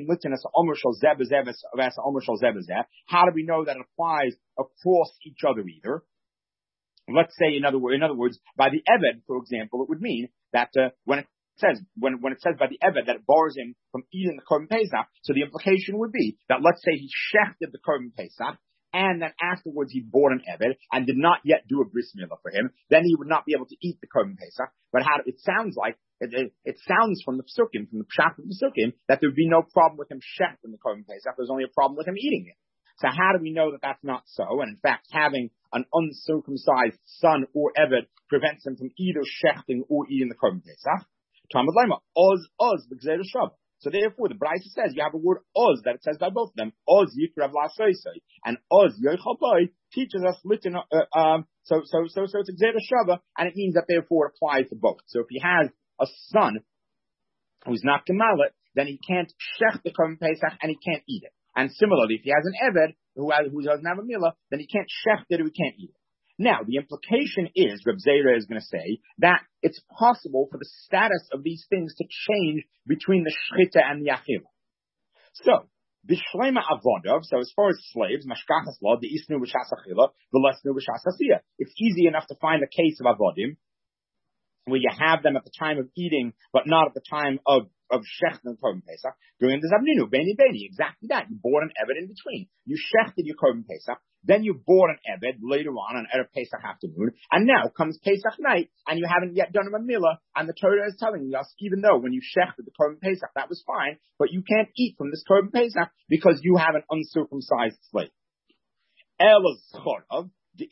do we know that it applies across each other either? Let's say, in other, in other words, by the Eved, for example, it would mean that uh, when it says when when it says by the Eved that it bars him from eating the Korban Pesach, so the implication would be that let's say he shechted the Korban Pesach, and then afterwards he bought an Eved and did not yet do a bris milah for him, then he would not be able to eat the Korban Pesach. But how it sounds like, it, it, it sounds from the Psukim, from the Pshat of the Psukim, that there would be no problem with him shechting the Korban Pesach. There's only a problem with him eating it. So how do we know that that's not so? And in fact, having an uncircumcised son or Eved prevents him from either shechting or eating the Korban Pesach. Talmud Lema, oz, oz, b'gzeir shava. So therefore, the Braisa says you have a word oz that it says by both of them. Oz yikrav la'asoisai, and oz yoichal boy teaches us litin. Uh, um, so so so so it's a gzeira shava, and it means that therefore it applies to both. So if he has a son who's not gemalit, then he can't shech the Korban Pesach and he can't eat it. And similarly, if he has an eved who has, who doesn't have a milah, then he can't shech it or he can't eat it. Now, the implication is, Reb Zera is going to say, that it's possible for the status of these things to change between the shchita and the achila. So, the shlema avodov, so as far as slaves, mashkachas law, the isnu b'shas achila, the lesnu b'shas asiyah. It's easy enough to find a case of avodim, where you have them at the time of eating, but not at the time of of shech and Korban Pesach. During the Zavninu, Beni Beni, exactly that. You bought an Eved in between. You shechted your Korban Pesach, then you bought an Eved later on, on Erev Pesach afternoon, and now comes Pesach night, and you haven't yet done a milah, and the Torah is telling us, even though when you shechted the Korban Pesach, that was fine, but you can't eat from this Korban Pesach because you have an uncircumcised slave. Elas chorav,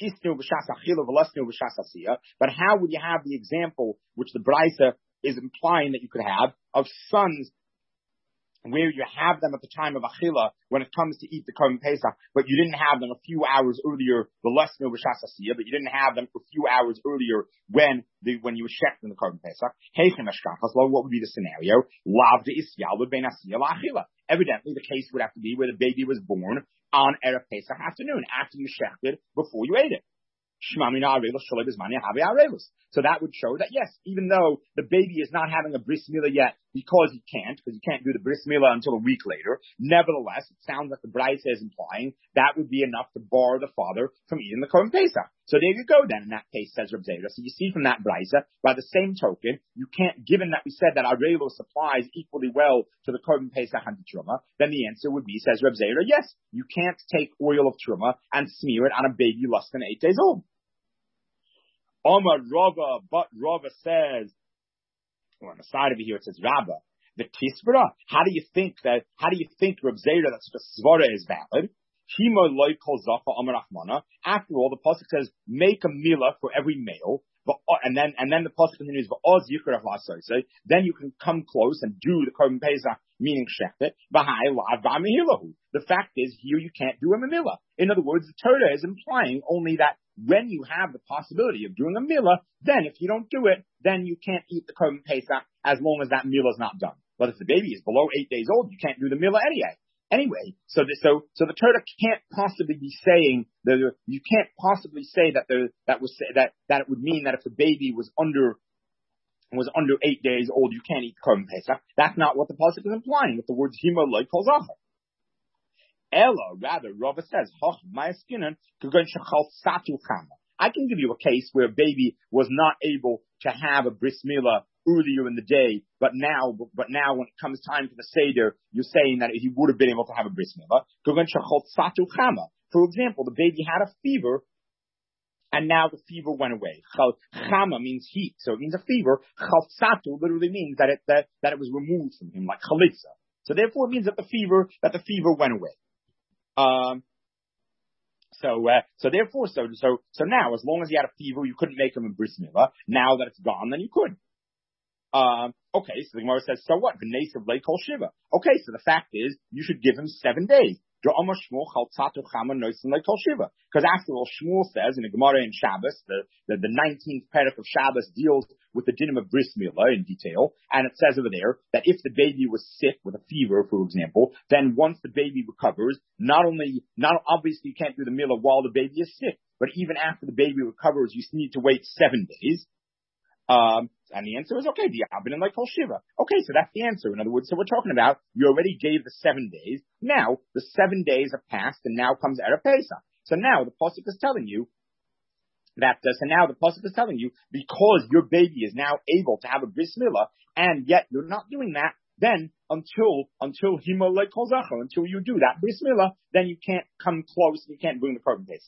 but how would you have the example which the Braisa is implying that you could have of sons where you have them at the time of Achila when it comes to eat the Korban Pesach, but you didn't have them a few hours earlier, the less no b'shas asiyah, but you didn't have them a few hours earlier when the, when you were shechting the Korban Pesach. Heichem eshkachas, what would be the scenario? Lav de isyalud ben asiyah la'achila. Evidently, the case would have to be where the baby was born on Erev Pesach afternoon, after you shechted, before you ate it. So that would show that yes, even though the baby is not having a bris milah yet because he can't, because you can't do the bris milah until a week later, nevertheless, it sounds like the Braisa is implying that would be enough to bar the father from eating the Korban Pesach. So there you go then, in that case, says Reb Zera. So you see from that Braisa, by the same token, you can't, given that we said that Arelo supplies equally well to the Korban Pesach and the Truma, then the answer would be, says Reb Zera, yes, you can't take oil of Truma and smear it on a baby less than eight days old. Omar Rava, but Rava says, well, on the side of it here it says Rabba, the Tisbara. How do you think that, how do you think Reb Zera that the Svara is valid? Hima loy kol zafa Amar Achmana. After all, the pasuk says, make a milah for every male, but, and then, and then the pasuk continues, v'oz yikra v'asosei, then you can come close and do the Korban Pesach, meaning shechtet, v'hai lav v'amihilahu. The fact is, here you can't do a milah. In other words, the Torah is implying only that when you have the possibility of doing a milah, then if you don't do it, then you can't eat the Korban Pesach as long as that milah is not done. But if the baby is below eight days old, you can't do the milah anyway. Anyway, so the, so so the Torah can't possibly be saying that you can't possibly say that the that was that that it would mean that if the baby was under was under eight days old, you can't eat Korban Pesach. That's not what the pasuk is implying with the words Hima loy kol zacha. Ella, rather, Rava says, I can give you a case where a baby was not able to have a bris milah earlier in the day, but now, but now when it comes time for the Seder, you're saying that he would have been able to have a bris milah. For example, the baby had a fever, and now the fever went away. Chama means heat, so it means a fever. Chalsatu literally means that it, that, that it was removed from him, like chalitza. So therefore it means that the fever, that the fever went away. Um, so, uh, so therefore, so, so, so now, as long as he had a fever, you couldn't make him a bris milah. Now that it's gone, then you could. Um, okay, so the Gemara says, so what? V'neis of leikol shiva. Okay, so the fact is, you should give him seven days. Because after all, Shmuel says in the Gemara in Shabbos, the, the, the nineteenth parak of Shabbos deals with the dinim of bris milah in detail, and it says over there that if the baby was sick with a fever, for example, then once the baby recovers, not only, not obviously you can't do the milah while the baby is sick, but even after the baby recovers, you need to wait seven days. Um, and the answer is okay, the Abin and like Kol Shiva. Okay, so that's the answer. In other words, so we're talking about, you already gave the seven days. Now, the seven days have passed, and now comes Erev Pesach. So now, the Pasuk is telling you, that, uh, so now the Pasuk is telling you, because your baby is now able to have a bris milah, and yet you're not doing that, then, until, until Hima like Kol Zachar, until you do that bris milah, then you can't come close, you can't bring the Korban Pesach.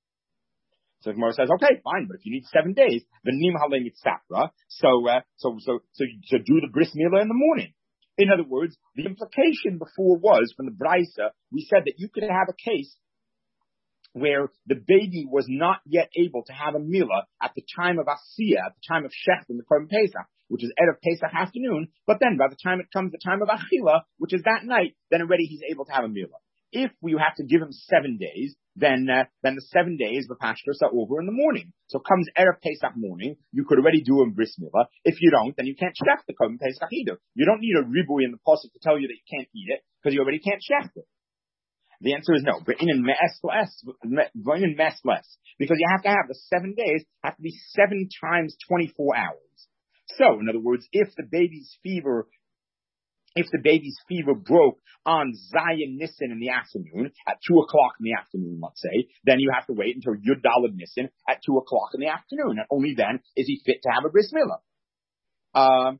So the Gemara says, okay, fine, but if you need seven days, the nim halei mitzapra, so, uh, so, so, so, so do the bris milah in the morning. In other words, the implication before was, from the Braisa, we said that you could have a case where the baby was not yet able to have a milah at the time of Asiyah, at the time of Shech in the Korban Pesach, which is Erev Pesach afternoon, but then by the time it comes the time of Achila, which is that night, then already he's able to have a milah. If we have to give him seven days, then uh, then the seven days the pastures are over in the morning. So comes Erev Pesach morning, you could already do a bris milah. If you don't, then you can't shech the Korban Pesach either. You don't need a ribui in the pasuk to tell you that you can't eat it, because you already can't shech it. The answer is no. But in mes less, in mes less, because you have to have the seven days have to be seven times twenty-four hours. So, in other words, if the baby's fever If the baby's fever broke on Zayin Nissen in the afternoon, at two o'clock in the afternoon, let's say, then you have to wait until Yud Daled Nissen at two o'clock in the afternoon, and only then is he fit to have a bris milah. Um,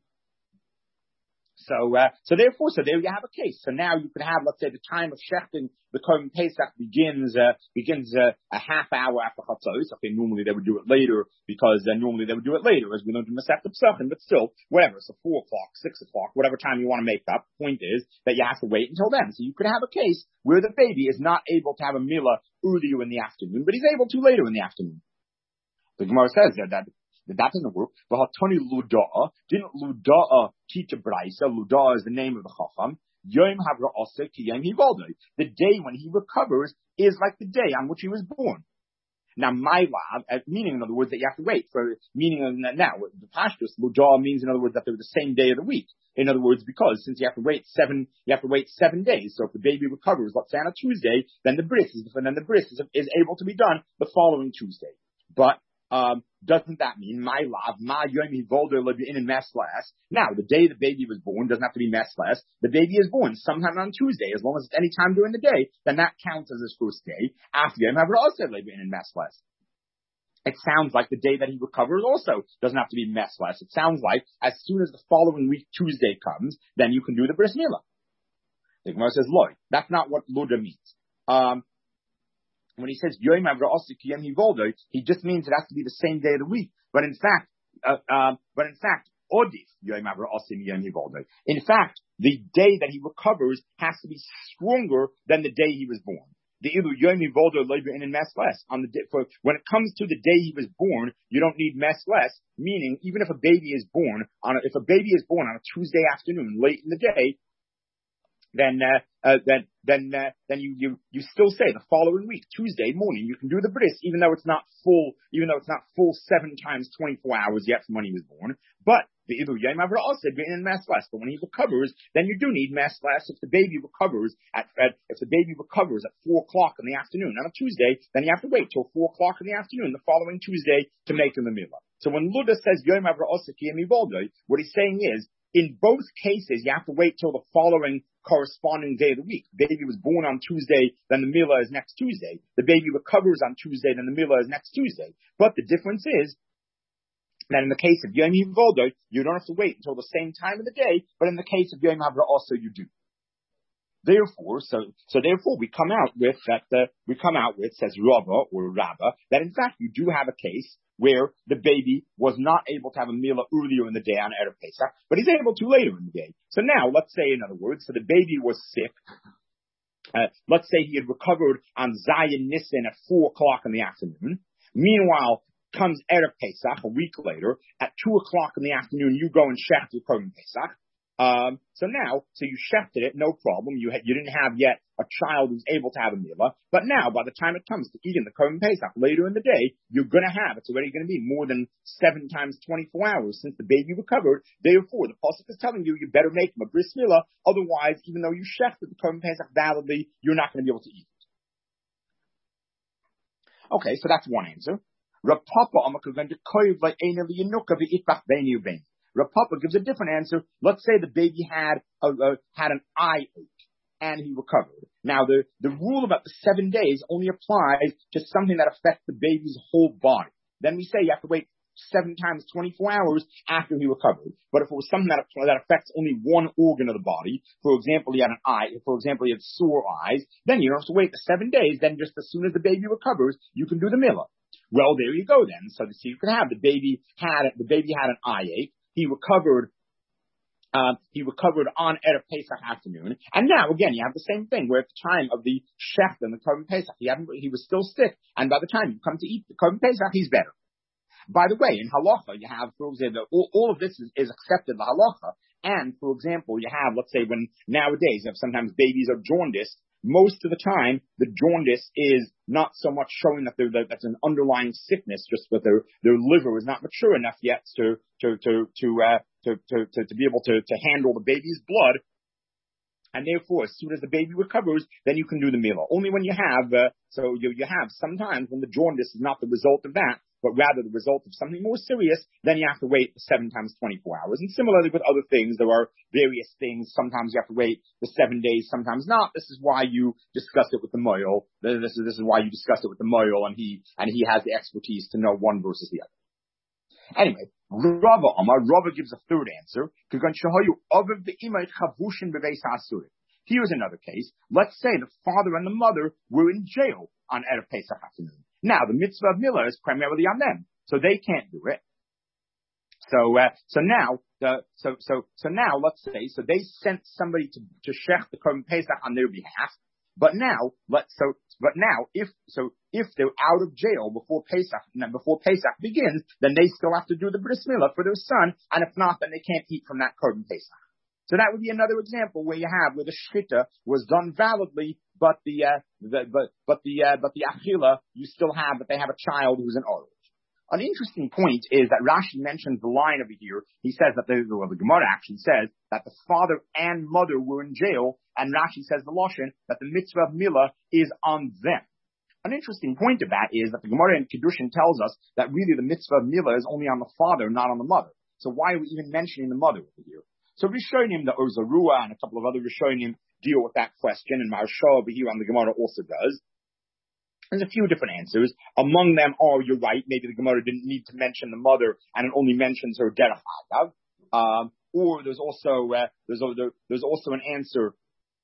so, uh, so therefore, so there you have a case. So now you could have, let's say, the time of shechting the Korban Pesach begins, uh, begins, uh, a half hour after Chatzos. Okay, normally they would do it later, because uh, normally they would do it later, as we learned in Masechet Pesachim, but still, whatever, so four o'clock, six o'clock, whatever time you want to make up, the point is that you have to wait until then. So you could have a case where the baby is not able to have a milah earlier in the afternoon, but he's able to later in the afternoon. The Gemara says that, that That, that doesn't work. But Hatani Luda'a, didn't Luda'a teach a Braisa? Luda'a is the name of the Chacham. Yom Havra'asa ki Yom Hivoldo. The day when he recovers is like the day on which he was born. Now, my lav, meaning in other words that you have to wait for, meaning now, the pashtus, Ludah means in other words that they're the same day of the week. In other words, because since you have to wait seven, you have to wait seven days. So if the baby recovers, let's say on a Tuesday, then the bris is, and then the bris is, is able to be done the following Tuesday. But, um, doesn't that mean my lav, ma yom hivoldo in and meslas? Now, the day the baby was born doesn't have to be meslas. The baby is born sometime on Tuesday, as long as it's any time during the day, then that counts as his first day. After yom havra'asa in and meslas. It sounds like the day that he recovers also doesn't have to be meslas. It sounds like as soon as the following week Tuesday comes, then you can do the bris milah. The Gemara says, Loi. That's not what Luda means. Um, when he says Yom Havra'asa ki Yom Hivoldo, he just means it has to be the same day of the week. But in fact, uh, um, but in fact, Odif Yom Havra'asa ki Yom Hivoldo. In fact, the day that he recovers has to be stronger than the day he was born. The ilu Yom Hivoldo leiber in and mes less. On the day, for when it comes to the day he was born, you don't need mes less. Meaning, even if a baby is born on a, if a baby is born on a Tuesday afternoon, late in the day, then uh, uh, then then uh, then you, you you still say the following week, Tuesday morning, you can do the bris, even though it's not full, even though it's not full seven times twenty-four hours yet from when he was born. But the ilu Yom Havra'asa in mes less. But when he recovers, then you do need mes less. If the baby recovers at, at if the baby recovers at four o'clock in the afternoon on a Tuesday, then you have to wait till four o'clock in the afternoon the following Tuesday to make him the milah. So when Luda says Yom Havra'asa ki Yom Hivoldo, what he's saying is, in both cases, you have to wait till the following corresponding day of the week. The baby was born on Tuesday, then the milah is next Tuesday. The baby recovers on Tuesday, then the milah is next Tuesday. But the difference is that in the case of Yom Hivoldo, you don't have to wait until the same time of the day, but in the case of Yom Havra'asa, you do. Therefore, so so therefore, we come out with that. Uh, we come out with says Rava or Rabba that in fact you do have a case where the baby was not able to have a milah earlier in the day on Erev Pesach, but he's able to later in the day. So now, let's say, in other words, so the baby was sick. Uh, let's say he had recovered on Zayin Nisan at four o'clock in the afternoon. Meanwhile, comes Erev Pesach a week later at two o'clock in the afternoon. You go and shech your Korban Pesach. Um, so now, so you shefted it, no problem. You had, you didn't have yet a child who's able to have a milah, but now, by the time it comes to eating the Korban Pesach later in the day, you're gonna have, it's already gonna be more than seven times twenty-four hours since the baby recovered. Therefore, the pasuk is telling you, you better make him a bris milah, otherwise, even though you shefted the Korban Pesach validly, you're not gonna be able to eat it. Okay, so that's one answer. Rav Papa Rav Papa gives a different answer. Let's say the baby had a, a, had an eye ache and he recovered. Now, the, the rule about the seven days only applies to something that affects the baby's whole body. Then we say you have to wait seven times twenty-four hours after he recovered. But if it was something that, that affects only one organ of the body, for example, he had an eye, for example, he had sore eyes, then you don't have to wait the seven days. Then just as soon as the baby recovers, you can do the milah. Well, there you go then. So, so you can have the baby had, the baby had an eye ache. He recovered, uh, he recovered on Erev Pesach afternoon. And now, again, you have the same thing, where at the time of the shech and the Korban Pesach, he hadn't, he was still sick. And by the time you come to eat the Korban Pesach, he's better. By the way, in halacha, you have, for example, all, all of this is, is accepted by halacha. And, for example, you have, let's say, when nowadays, you have sometimes babies are jaundiced, most of the time, the jaundice is not so much showing that, that that's an underlying sickness, just that their their liver is not mature enough yet to to to to uh, to, to, to to be able to to handle the baby's blood. And therefore, as soon as the baby recovers, then you can do the milah. Only when you have, uh, so you you have sometimes when the jaundice is not the result of that, but rather the result of something more serious, then you have to wait seven times twenty-four hours. And similarly with other things, there are various things. Sometimes you have to wait the seven days, sometimes not. This is why you discuss it with the moil. This is, this is why you discuss it with the moil, and he, and he has the expertise to know one versus the other. Anyway, Rava Amar, Rava gives a third answer. Here's another case. Let's say the father and the mother were in jail on Erev Pesach afternoon. Now, the mitzvah of milah is primarily on them, so they can't do it. So, uh, so now, the, so, so, so now, let's say, so they sent somebody to, to shech the Korban Pesach on their behalf, but now, let so, but now, if, so, if they're out of jail before Pesach, before Pesach begins, then they still have to do the bris milah for their son, and if not, then they can't eat from that Korban Pesach. So that would be another example where you have where the shchita was done validly, but the uh, the but but the uh, but the achila you still have, but they have a child who's an oruch. An interesting point is that Rashi mentions the line over here. He says that the well, the Gemara actually says that the father and mother were in jail, and Rashi says the lashon that the mitzvah of milah is on them. An interesting point of that is that the Gemara in Kiddushin tells us that really the mitzvah of milah is only on the father, not on the mother. So why are we even mentioning the mother over here? So Rishonim, the Ozarua, and a couple of other Rishonim deal with that question, and Maharsha over here on the Gemara also does. There's a few different answers. Among them are, you're right, maybe the Gemara didn't need to mention the mother, and it only mentions her derech hagav. Um, or there's also uh, there's there's also an answer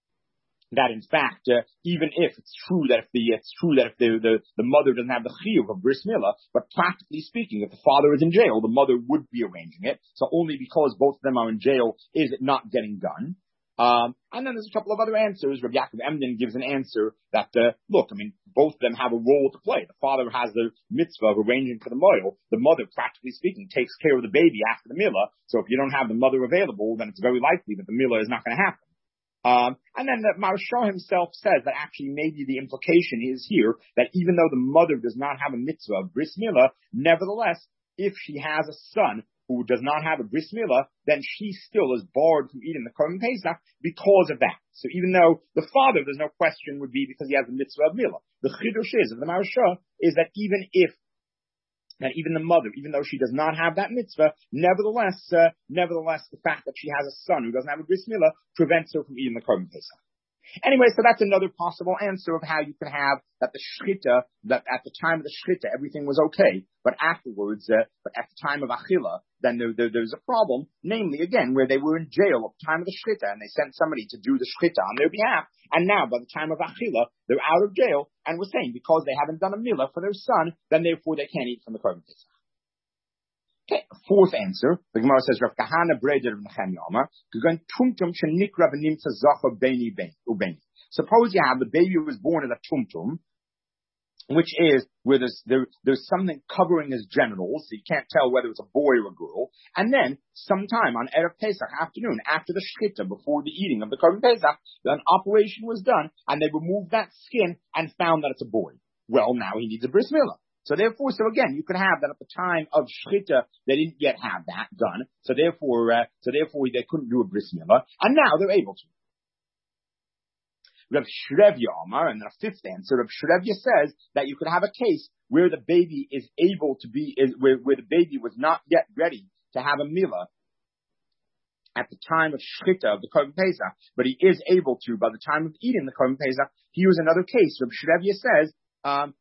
that in fact, uh, even if it's true that if the it's true that if the the, the mother doesn't have the chiyuv of bris milah, but practically speaking, if the father is in jail, the mother would be arranging it. So only because both of them are in jail is it not getting done. Um, and then there's a couple of other answers. Rabbi Yaakov Emden gives an answer that, uh, look, I mean, both of them have a role to play. The father has the mitzvah of arranging for the moil. The mother, practically speaking, takes care of the baby after the milah. So if you don't have the mother available, then it's very likely that the milah is not going to happen. Um, and then the Maharsha himself says that actually maybe the implication is here that even though the mother does not have a mitzvah of bris milah, nevertheless, if she has a son who does not have a bris milah, then she still is barred from eating the korban pesach because of that. So even though the father, there's no question, would be because he has the mitzvah of milah. The chidush is of the Maharsha is that even if that even the mother, even though she does not have that mitzvah, nevertheless, uh, nevertheless, the fact that she has a son who doesn't have a bris milah prevents her from eating the korban pesach. Anyway, so that's another possible answer of how you could have that the shchita, that at the time of the shchita, everything was okay, but afterwards, uh, but at the time of achila, then there, there, there's a problem, namely, again, where they were in jail at the time of the shchita, and they sent somebody to do the shchita on their behalf, and now, by the time of achila, they're out of jail, and we're saying, because they haven't done a milah for their son, then therefore they can't eat from the korban pesach. Okay, fourth answer, the Gemara says, Rav Kahana Breder of Nechem Yama, Gugan Tumtum Shenikra V'Nimtza Zacha Beni Ubeni. Suppose you have the baby who was born as a tumtum, which is where there's, there, there's something covering his genitals, so you can't tell whether it's a boy or a girl, and then sometime on Erev Pesach afternoon, after the shchita, before the eating of the korban pesach, an operation was done, and they removed that skin and found that it's a boy. Well, now he needs a bris milah. So therefore, so again, you could have that at the time of shchita, they didn't yet have that done. So therefore, uh, so therefore they couldn't do a bris milah, and now they're able to. Rav Shrevya Amar, and then a fifth answer, Rav Shrevya says that you could have a case where the baby is able to be, is, where, where the baby was not yet ready to have a milah at the time of shchita of the korban pesach, but he is able to by the time of eating the korban pesach. Here's another case. Rav Shrevya says, um,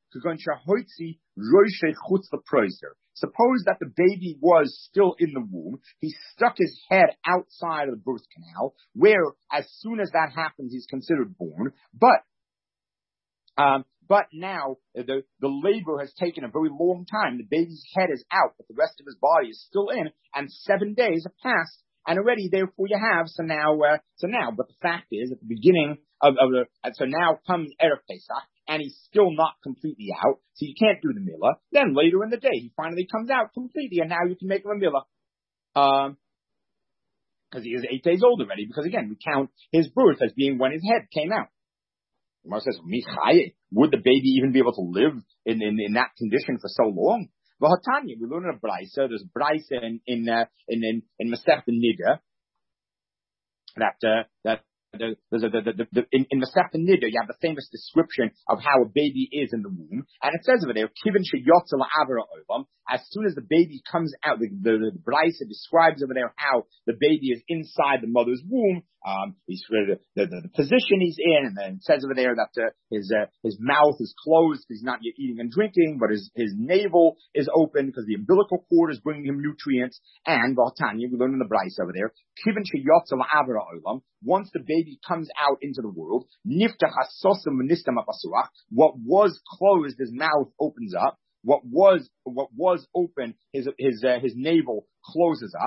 suppose that the baby was still in the womb, he stuck his head outside of the birth canal, where as soon as that happens, he's considered born, but, um, but now the, the labor has taken a very long time. The baby's head is out, but the rest of his body is still in, and seven days have passed, and already therefore you have, so now, uh, so now, but the fact is, at the beginning of, of the, and so now comes Erev Pesach, and he's still not completely out, so you can't do the milah. Then later in the day, he finally comes out completely, and now you can make him a milah. Um, because he is eight days old already, because again, we count his birth as being when his head came out. The Gemara says, Michaye, would the baby even be able to live in, in, in that condition for so long? V'hatanya, we learn in a brisa, there's a brisa in, in, uh, in, in, in Masech Nida, that, uh, that, The, the, the, the, the, in, in Masech Nida, you have the famous description of how a baby is in the womb, and it says over there, Kivin sheyotza la'avera olam, as soon as the baby comes out, the, the, the Braisa describes over there how the baby is inside the mother's womb, um, he's, the, the, the, the position he's in, and then it says over there that uh, his uh, his mouth is closed because he's not yet eating and drinking, but his, his navel is open because the umbilical cord is bringing him nutrients, and V'hatanya, we learn in the Braisa over there, Kivin sheyotza la'avera olam, once the baby comes out into the world, niftach hasosim v'nistam hapasuach, what was closed, his mouth opens up. What was what was open, his his uh, his navel closes up.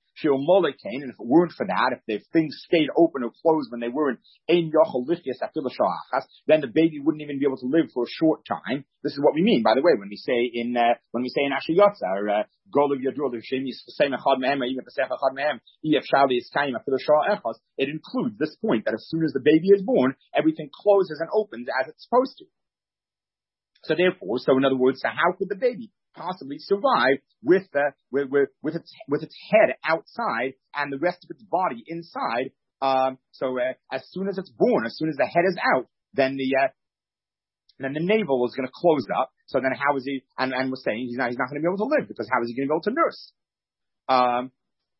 Shil Molekain, and if it weren't for that, if the things stayed open or closed when they weren't Ein Yochel Lichias After the Sha'achas, then the baby wouldn't even be able to live for a short time. This is what we mean, by the way, when we say in uh, when we say in Asher Yotza, or Gol of Yadur L'Shem Yisrael Echad Mehem, or even Pesach Echad Mehem, Ef Shali Iskayim After the Sha'achas. It includes this point that as soon as the baby is born, everything closes and opens as it's supposed to. So therefore, so in other words, so how could the baby possibly survive with the with, with, with its with its head outside and the rest of its body inside? Um, so uh, as soon as it's born, as soon as the head is out, then the uh, then the navel is going to close up. So then how is he? And, and we're saying he's not he's not going to be able to live, because how is he going to be able to nurse? Um,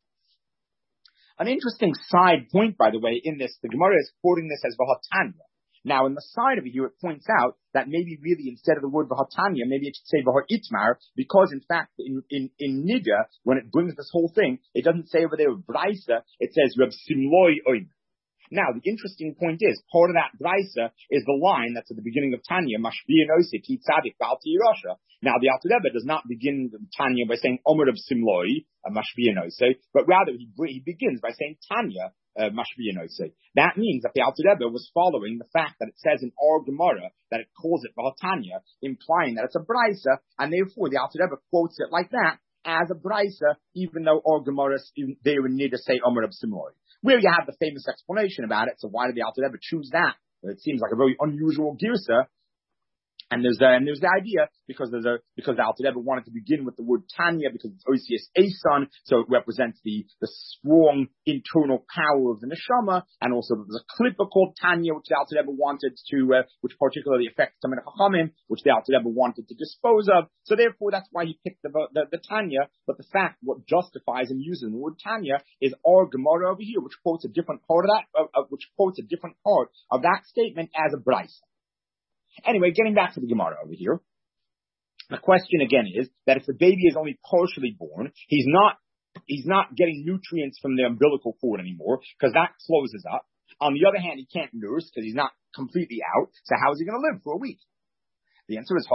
an interesting side point, by the way, in this, the Gemara is quoting this as V'hatanya. Now, in the side of it here, it points out that maybe really instead of the word V'hatanya, maybe it should say V'hatitmar, because in fact, in, in, in Nida, when it brings this whole thing, it doesn't say over there Braisa, it says Reb Simloi Oim. Now, the interesting point is, part of that Braisa is the line that's at the beginning of Tanya, Mashbiya Nosi, Ti Tzadik, Ba'al Ti Yerusha. Now, the Alter Rebbe does not begin Tanya by saying Omer of Simloi, Mashbiya Nosi, but rather he, he begins by saying Tanya, Uh, that means that the Alter Rebbe was following the fact that it says in our Gemara that it calls it V'hatanya, implying that it's a Braisa, and therefore the Alter Rebbe quotes it like that as a Braisa, even though our Gemara they would need to say Omer of Simoi. Where you have the famous explanation about it, so why did the Alter Rebbe choose that? It seems like a very unusual girsa. And there's a, and there's the idea because there's a because the Alter Rebbe wanted to begin with the word Tanya because it's Osius Eson, so it represents the the strong internal power of the neshama, and also there's a klippa called Tanya which the Alter Rebbe wanted to, uh, which particularly affects Tamid Chachamim, which the Alter Rebbe wanted to dispose of. So therefore, that's why he picked the the, the Tanya. But the fact what justifies him using the word Tanya is our Gemara over here, which quotes a different part of that, uh, uh, which quotes a different part of that statement as a Braisa. Anyway, getting back to the Gemara over here, the question again is that if the baby is only partially born, he's not he's not getting nutrients from the umbilical cord anymore because that closes up. On the other hand, he can't nurse because he's not completely out. So how is he going to live for a week? The answer is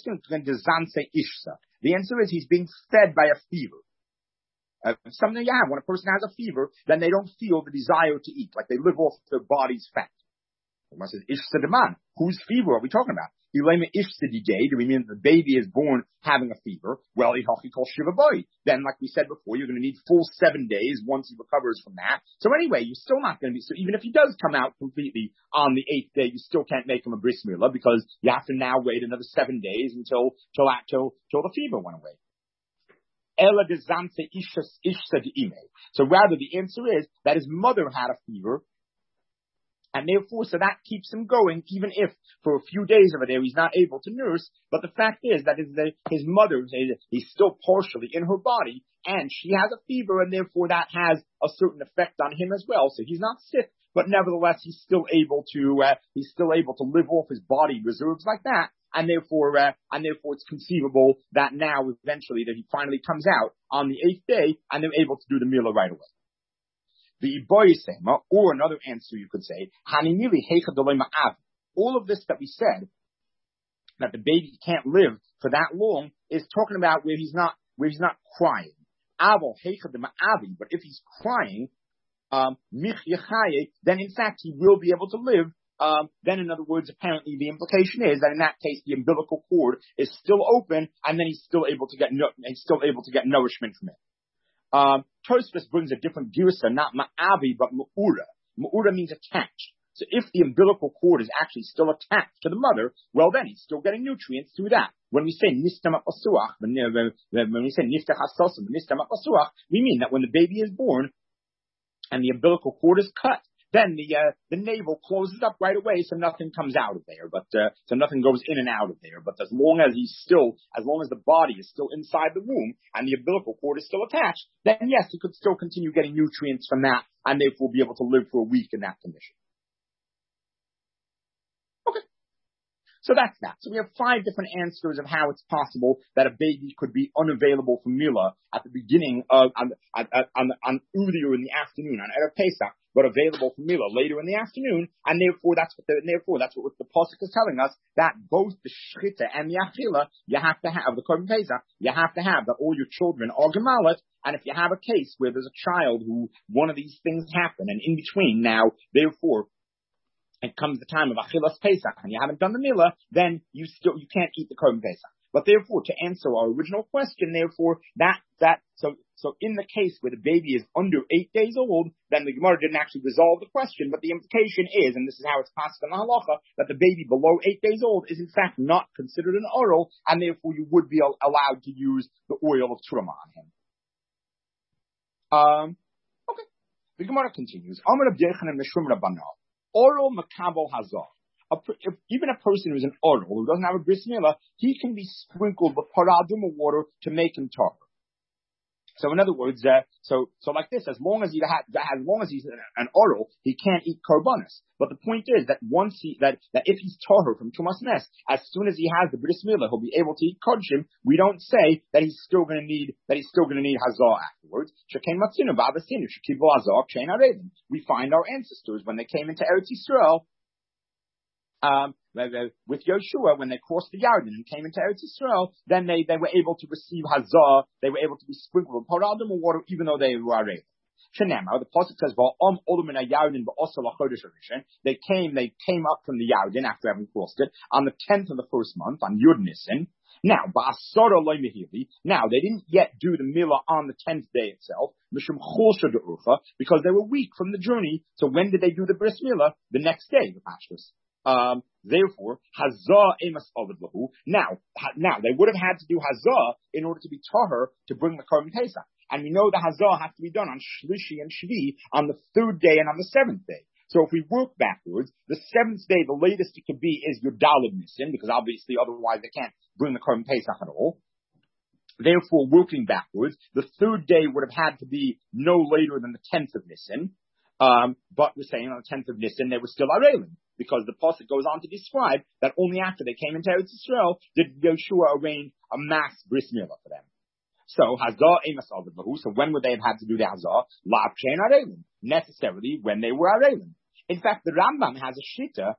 the answer is he's being fed by a fever. Uh, something you have when a person has a fever, then they don't feel the desire to eat, like they live off their body's fat. The says, Ishsadaman. Whose fever are we talking about? Ilema Ishsadigay. Do we mean that the baby is born having a fever? Well, Ihachi called Shiva Boy. Then, like we said before, you're going to need full seven days once he recovers from that. So anyway, you're still not going to be, so even if he does come out completely on the eighth day, you still can't make him a bris milah because you have to now wait another seven days until, till, till, till the fever went away. So rather, the answer is that his mother had a fever, and therefore, so that keeps him going, even if for a few days over there he's not able to nurse. But the fact is that his mother, he's still partially in her body, and she has a fever, and therefore that has a certain effect on him as well. So he's not sick, but nevertheless he's still able to, uh, he's still able to live off his body reserves like that. And therefore, uh, and therefore it's conceivable that now eventually that he finally comes out on the eighth day, and they're able to do the milah right away. The Iboyisema, or another answer you could say, all of this that we said, that the baby can't live for that long, is talking about where he's not, where he's not crying. But if he's crying, um, then in fact he will be able to live. Um, then in other words, apparently the implication is that in that case the umbilical cord is still open, and then he's still able to get, no, he's still able to get nourishment from it. Um, Tosfos brings a different girsa, not ma'avi, but ma'ura. Ma'ura means attached. So if the umbilical cord is actually still attached to the mother, well then he's still getting nutrients through that. When we say nistam apasuach, when, when we say niftach hasosim, nistam apasuach, we mean that when the baby is born and the umbilical cord is cut, then the uh, the navel closes up right away, so nothing comes out of there. But uh, so nothing goes in and out of there. But as long as he's still, as long as the body is still inside the womb and the umbilical cord is still attached, then yes, he could still continue getting nutrients from that, and therefore be able to live for a week in that condition. Okay, so that's that. So we have five different answers of how it's possible that a baby could be unavailable for milah at the beginning of on on on, on earlier in the afternoon on Erev Pesach. but available for Mila later in the afternoon, and therefore that's what the, and therefore that's what the Pasuk is telling us, that both the Shchita and the Achila, you have to have, the Korban Pesach, you have to have that all your children are Gemalit, and if you have a case where there's a child who, one of these things happen, and in between now, therefore, it comes the time of Achilas Pesach, and you haven't done the Mila, then you still, you can't eat the Korban Pesach. But therefore, to answer our original question, therefore, that, that, so, so in the case where the baby is under eight days old, then the Gemara didn't actually resolve the question, but the implication is, and this is how it's passed in the halacha, that the baby below eight days old is in fact not considered an oral, and therefore you would be allowed to use the oil of Truma on him. Um, okay. The Gemara continues. Amar Rav Yochanan Mishum Rabbanah. Oral makabel hazah. A, if, even a person who's an oral, who doesn't have a bris milah, he can be sprinkled with paradum of water to make him tahor. So in other words, uh, so so like this, as long as he ha- as long as he's an, an oral, he can't eat korbanos. But the point is that once he that, that if he's tahor from tumas mes, as soon as he has the bris milah, he'll be able to eat kodshim. We don't say that he's still going to need that he's still going to need hazah afterwards. We find our ancestors when they came into Eretz Yisrael. Um, with Yoshua, when they crossed the Yarden and came into Eretz Yisrael, then they, they were able to receive hazah, they were able to be sprinkled with paradum or water, even though they were arev. Shenema, the pasuk says, they came, they came up from the Yarden after having crossed it on the tenth of the first month, on Yud Nisan. Now, now they didn't yet do the milah on the tenth day itself, because they were weak from the journey. So when did they do the bris milah? The next day, the pashtus. Um, therefore, hazah emas ovid lahu. Now, ha, now they would have had to do hazah in order to be tahor to bring the korban pesach. And we know the hazah has to be done on shlishi and shvi on the third day and on the seventh day. So if we work backwards, the seventh day, the latest it could be is your daled nisan, because obviously otherwise they can't bring the korban pesach at all. Therefore, working backwards, the third day would have had to be no later than the tenth of Nisan. Um, but we're saying on the tenth of Nisan they were still arelim, because the pasuk goes on to describe that only after they came into Eretz Yisrael did Yoshua arrange a mass bris milah for them. So hazah emas ovid lahu. So when would they have had to do the hazah? La'av shein arelim, necessarily when they were arelim. In fact, the Rambam has a shita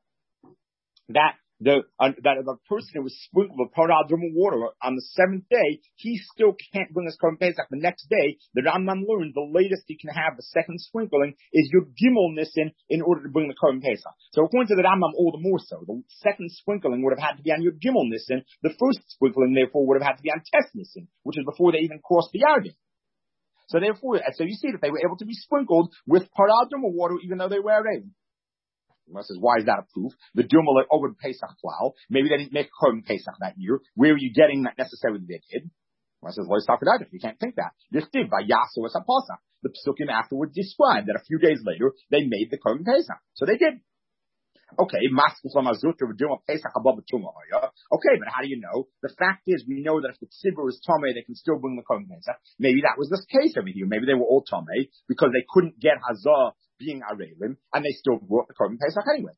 that the uh, that if a person who was sprinkled with paradum water on the seventh day, he still can't bring his korban pesach the next day. The Rambam learned the latest he can have the second sprinkling is your gimel nisan in order to bring the korban pesach. So according to the Rambam, all the more so, the second sprinkling would have had to be on your gimel nisan. The first sprinkling, therefore, would have had to be on tes nisan, which is before they even crossed the Yarden. So therefore, so you see that they were able to be sprinkled with paradum water, even though they were arev. Says, why is that a proof? The Duma like over Pesach plow. Maybe they didn't make Korban Pesach that year. Where are you getting that necessarily they did? Says, let's talk about it. You can't think that. This did by Yasu as Apasa. The Psukim afterwards described that a few days later they made the Korban Pesach. So they did. Okay, Pesach above the Tumah. Okay, but how do you know? The fact is, we know that if the tzibur is Tomei, they can still bring the Korban Pesach. Maybe that was the case over here. Maybe they were all Tomei because they couldn't get Hazah being Arelim, and they still brought the Korban Pesach anyway.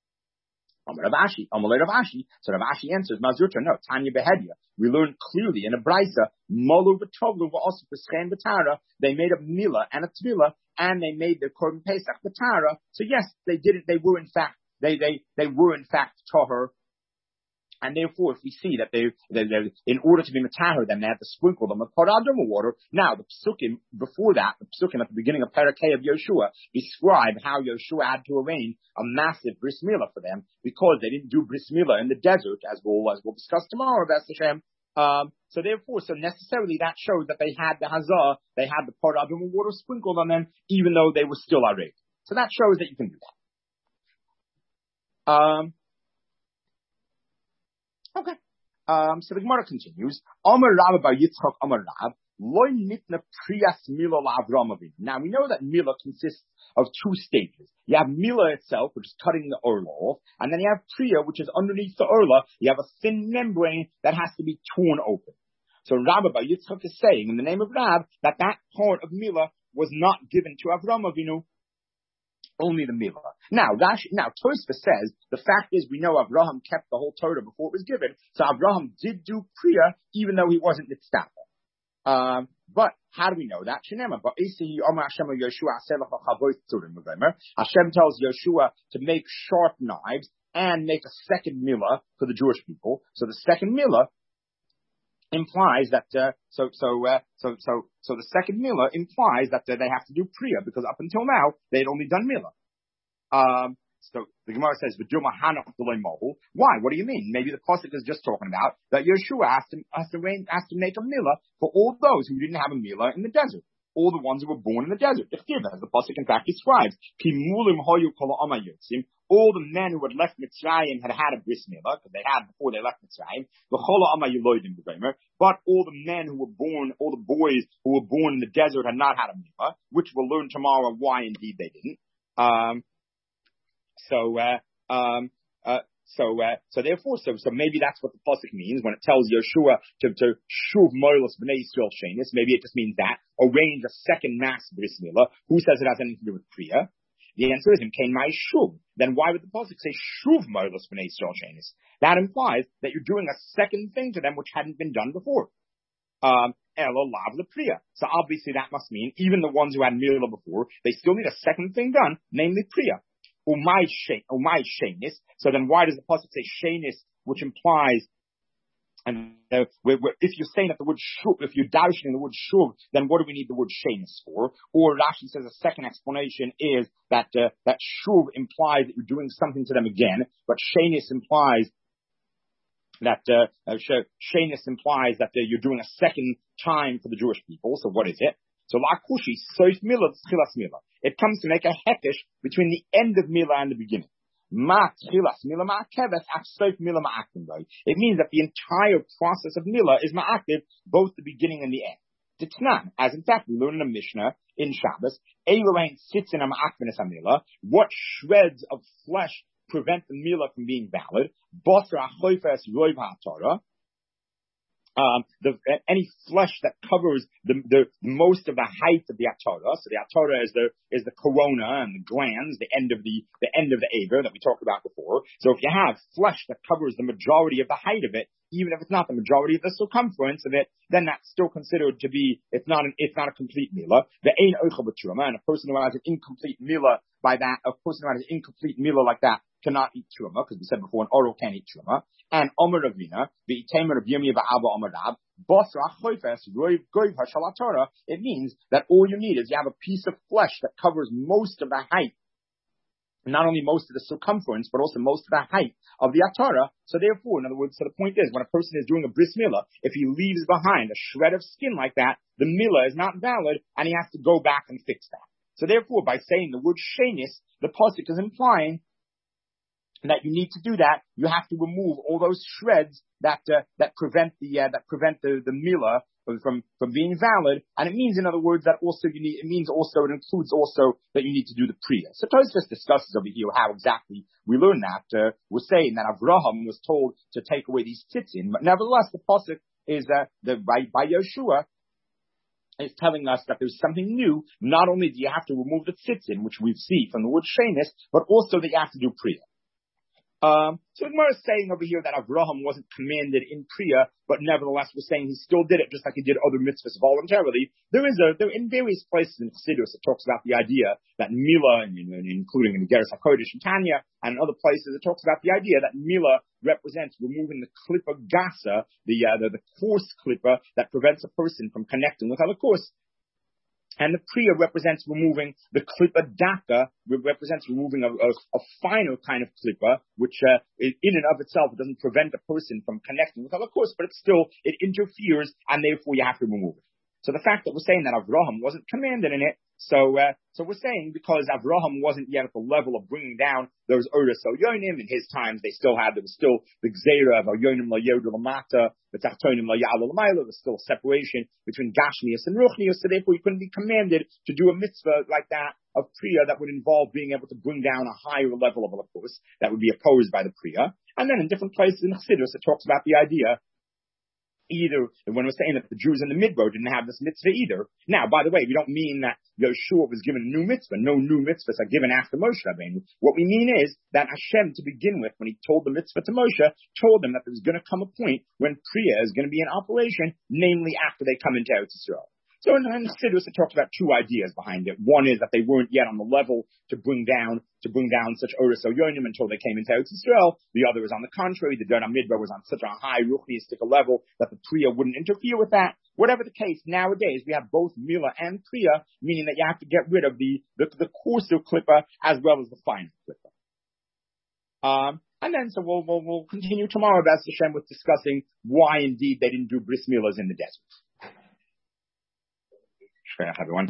Amar Rav Ashi, Amar Rav Ashi. So Rav Ashi answers, Mazurta, no, Tanya Behedia. We learned clearly in a brisa, Molu v'Tovlu v'Osu v'Schen v'Tara. They made a milah and a tvila, and they made the Korban Pesach v'Tara. So yes, they did it. They were in fact, they they they were in fact tahor. And therefore, if we see that they, they, they, in order to be mataher them, they had to sprinkle them with paradum water. Now, the psukim, before that, the psukim at the beginning of Parakeh of Yoshua, describe how Yoshua had to arrange a massive bris milah for them, because they didn't do bris milah in the desert, as we'll, as we'll discuss tomorrow, B'ez Hashem. Um, so therefore, so necessarily that shows that they had the hazah, they had the paradum water sprinkled on them, even though they were still arid. So that shows that you can do that. Um, Okay. Um, so the Gemara continues. Amar Rav bar Yitzchak Amar Rav loy nitna priyas milah la'Avram Avinu. Now we know that milah consists of two stages. You have milah itself, which is cutting the orla off, and then you have priya, which is underneath the orla. You have a thin membrane that has to be torn open. So Rav bar Yitzchak is saying, in the name of Rav, that that part of milah was not given to Avram Avinu. Only the milah. Now, Rashi, now Tosfos says the fact is we know Avraham kept the whole Torah before it was given, so Avraham did do priya even though he wasn't mitzvah. Um, But how do we know that? Hashem tells Yeshua to make sharp knives and make a second milah for the Jewish people. So the second milah implies that uh, so so uh, so so so the second milah implies that uh, they have to do priya, because up until now they had only done milah. Um, so the Gemara says, why? What do you mean? Maybe the pasuk is just talking about that Yeshua has to has to, has to make a milah for all those who didn't have a milah in the desert, all the ones who were born in the desert. As the pasuk in fact describes, all the men who had left Mitzrayim had had a bris milah, because they had before they left Mitzrayim. But all the men who were born, all the boys who were born in the desert had not had a milah, which we'll learn tomorrow why indeed they didn't. Um, so, uh, um, uh, so, uh, so therefore, so, so maybe that's what the pasuk means when it tells Yeshua to, to shuv moilos b'nei Yisrael shenis. Maybe it just means that, arrange a second mass bris milah. Who says it has anything to do with priya? The answer is, in Kain Mai Shuv. Then why would the pasuk say Shuv Moilos B'nei Yisrael Shenis? That implies that you're doing a second thing to them which hadn't been done before. Um, Elo Lav L'Priya. So obviously that must mean even the ones who had milah before, they still need a second thing done, namely Priya. Umay Shenis. So then why does the pasuk say Shenis, which implies, and uh, we're, we're, if you're saying that the word shuv, if you're dashing the word shuv, then what do we need the word shenis for? Or Rashi says a second explanation is that uh, that shuv implies that you're doing something to them again, but shenis implies that uh, uh, shenis implies that uh, you're doing a second time for the Jewish people. So what is it? So lakushi soif milah tchilas milah. It comes to make a hekesh between the end of milah and the beginning. It means that the entire process of milah is ma'akiv, both the beginning and the end. Ditnan, as in fact we learn in a Mishnah in Shabbos, sits in a ma'akvinus milah. What shreds of flesh prevent the milah from being valid? Basra choifes roiv ha'torah. Um, the, any flesh that covers the, the most of the height of the Atorah. So the Atorah is the is the corona and the glands, the end of the the end of the aver that we talked about before. So if you have flesh that covers the majority of the height of it, even if it's not the majority of the circumference of it, then that's still considered to be it's not an it's not a complete milah. The ein oichel b'truma, and a person who has an incomplete milah by that, a person who has an incomplete milah like that cannot eat truma, because we said before an oral can't eat truma. And Omer Ravina, the Itamer of Yom Yeva'aba Omer Rab, Basra Choifes Goiv Goiv Hashalat Torah. It means that all you need is you have a piece of flesh that covers most of the height, not only most of the circumference, but also most of the height of the Atorah. So therefore, in other words, so the point is, when a person is doing a bris milah, if he leaves behind a shred of skin like that, the milah is not valid, and he has to go back and fix that. So therefore, by saying the word shenis, the pasuk is implying that you need to do that. You have to remove all those shreds that uh, that prevent the uh, that prevent the the milah from from being valid. And it means, in other words, that also you need. It means also it includes also that you need to do the priya. So Tosfos discusses over here how exactly we learn that. Uh, we're saying that Avraham was told to take away these tzitzin, but nevertheless the pasuk is uh, the by by Yeshua is telling us that there's something new. Not only do you have to remove the tzitzin, which we see from the word shenis, but also that you have to do priya. Um, so the Gemara is saying over here that Avraham wasn't commanded in Priya, but nevertheless we're saying he still did it just like he did other mitzvahs voluntarily. There is a, there in various places in Chassidus it talks about the idea that milah, and, you know, including in the Geras HaKodesh and Tanya, and in other places it talks about the idea that milah represents removing the klippa gasa, the, uh, the, the coarse klippa that prevents a person from connecting with Holocaust. And the priya represents removing the klippa daka, represents removing a, a, a finer kind of klippa, which uh, in and of itself doesn't prevent a person from connecting with Holocaust, but it still, it interferes, and therefore you have to remove it. So the fact that we're saying that Avraham wasn't commanded in it, so uh, so we're saying because Avraham wasn't yet at the level of bringing down those Uris Yonim, in his times they still had, there was still the Gzeira of Yonim La Yodu Lamata, the Tachtonim La Ya'ala Lamayla, there was still separation between Gashmius and Ruchnius, so therefore he couldn't be commanded to do a mitzvah like that of Priya that would involve being able to bring down a higher level of Holocaust that would be opposed by the Priya. And then in different places in Chassidus it talks about the idea either, when we're saying that the Jews in the Midbar didn't have this mitzvah either. Now, by the way, we don't mean that Yeshua was given a new mitzvah. No new mitzvahs are given after Moshe Rabbeinu. What we mean is that Hashem, to begin with, when he told the mitzvah to Moshe, told them that there's going to come a point when Priya is going to be in operation, namely after they come into Eretz Yisrael. So in, in the Siddur, it talks about two ideas behind it. One is that they weren't yet on the level to bring down, to bring down such Oris Yonim until they came into Eretz Yisrael. The other is on the contrary. The Dor HaMidbar was on such a high ruchniistic level that the Priya wouldn't interfere with that. Whatever the case, nowadays we have both Mila and Priya, meaning that you have to get rid of the, the, the coarser clipper as well as the finer clipper. Um, and then, so we'll, we'll, we'll continue tomorrow, B'ez Hashem, with discussing why indeed they didn't do bris milas in the desert. Sure, everyone.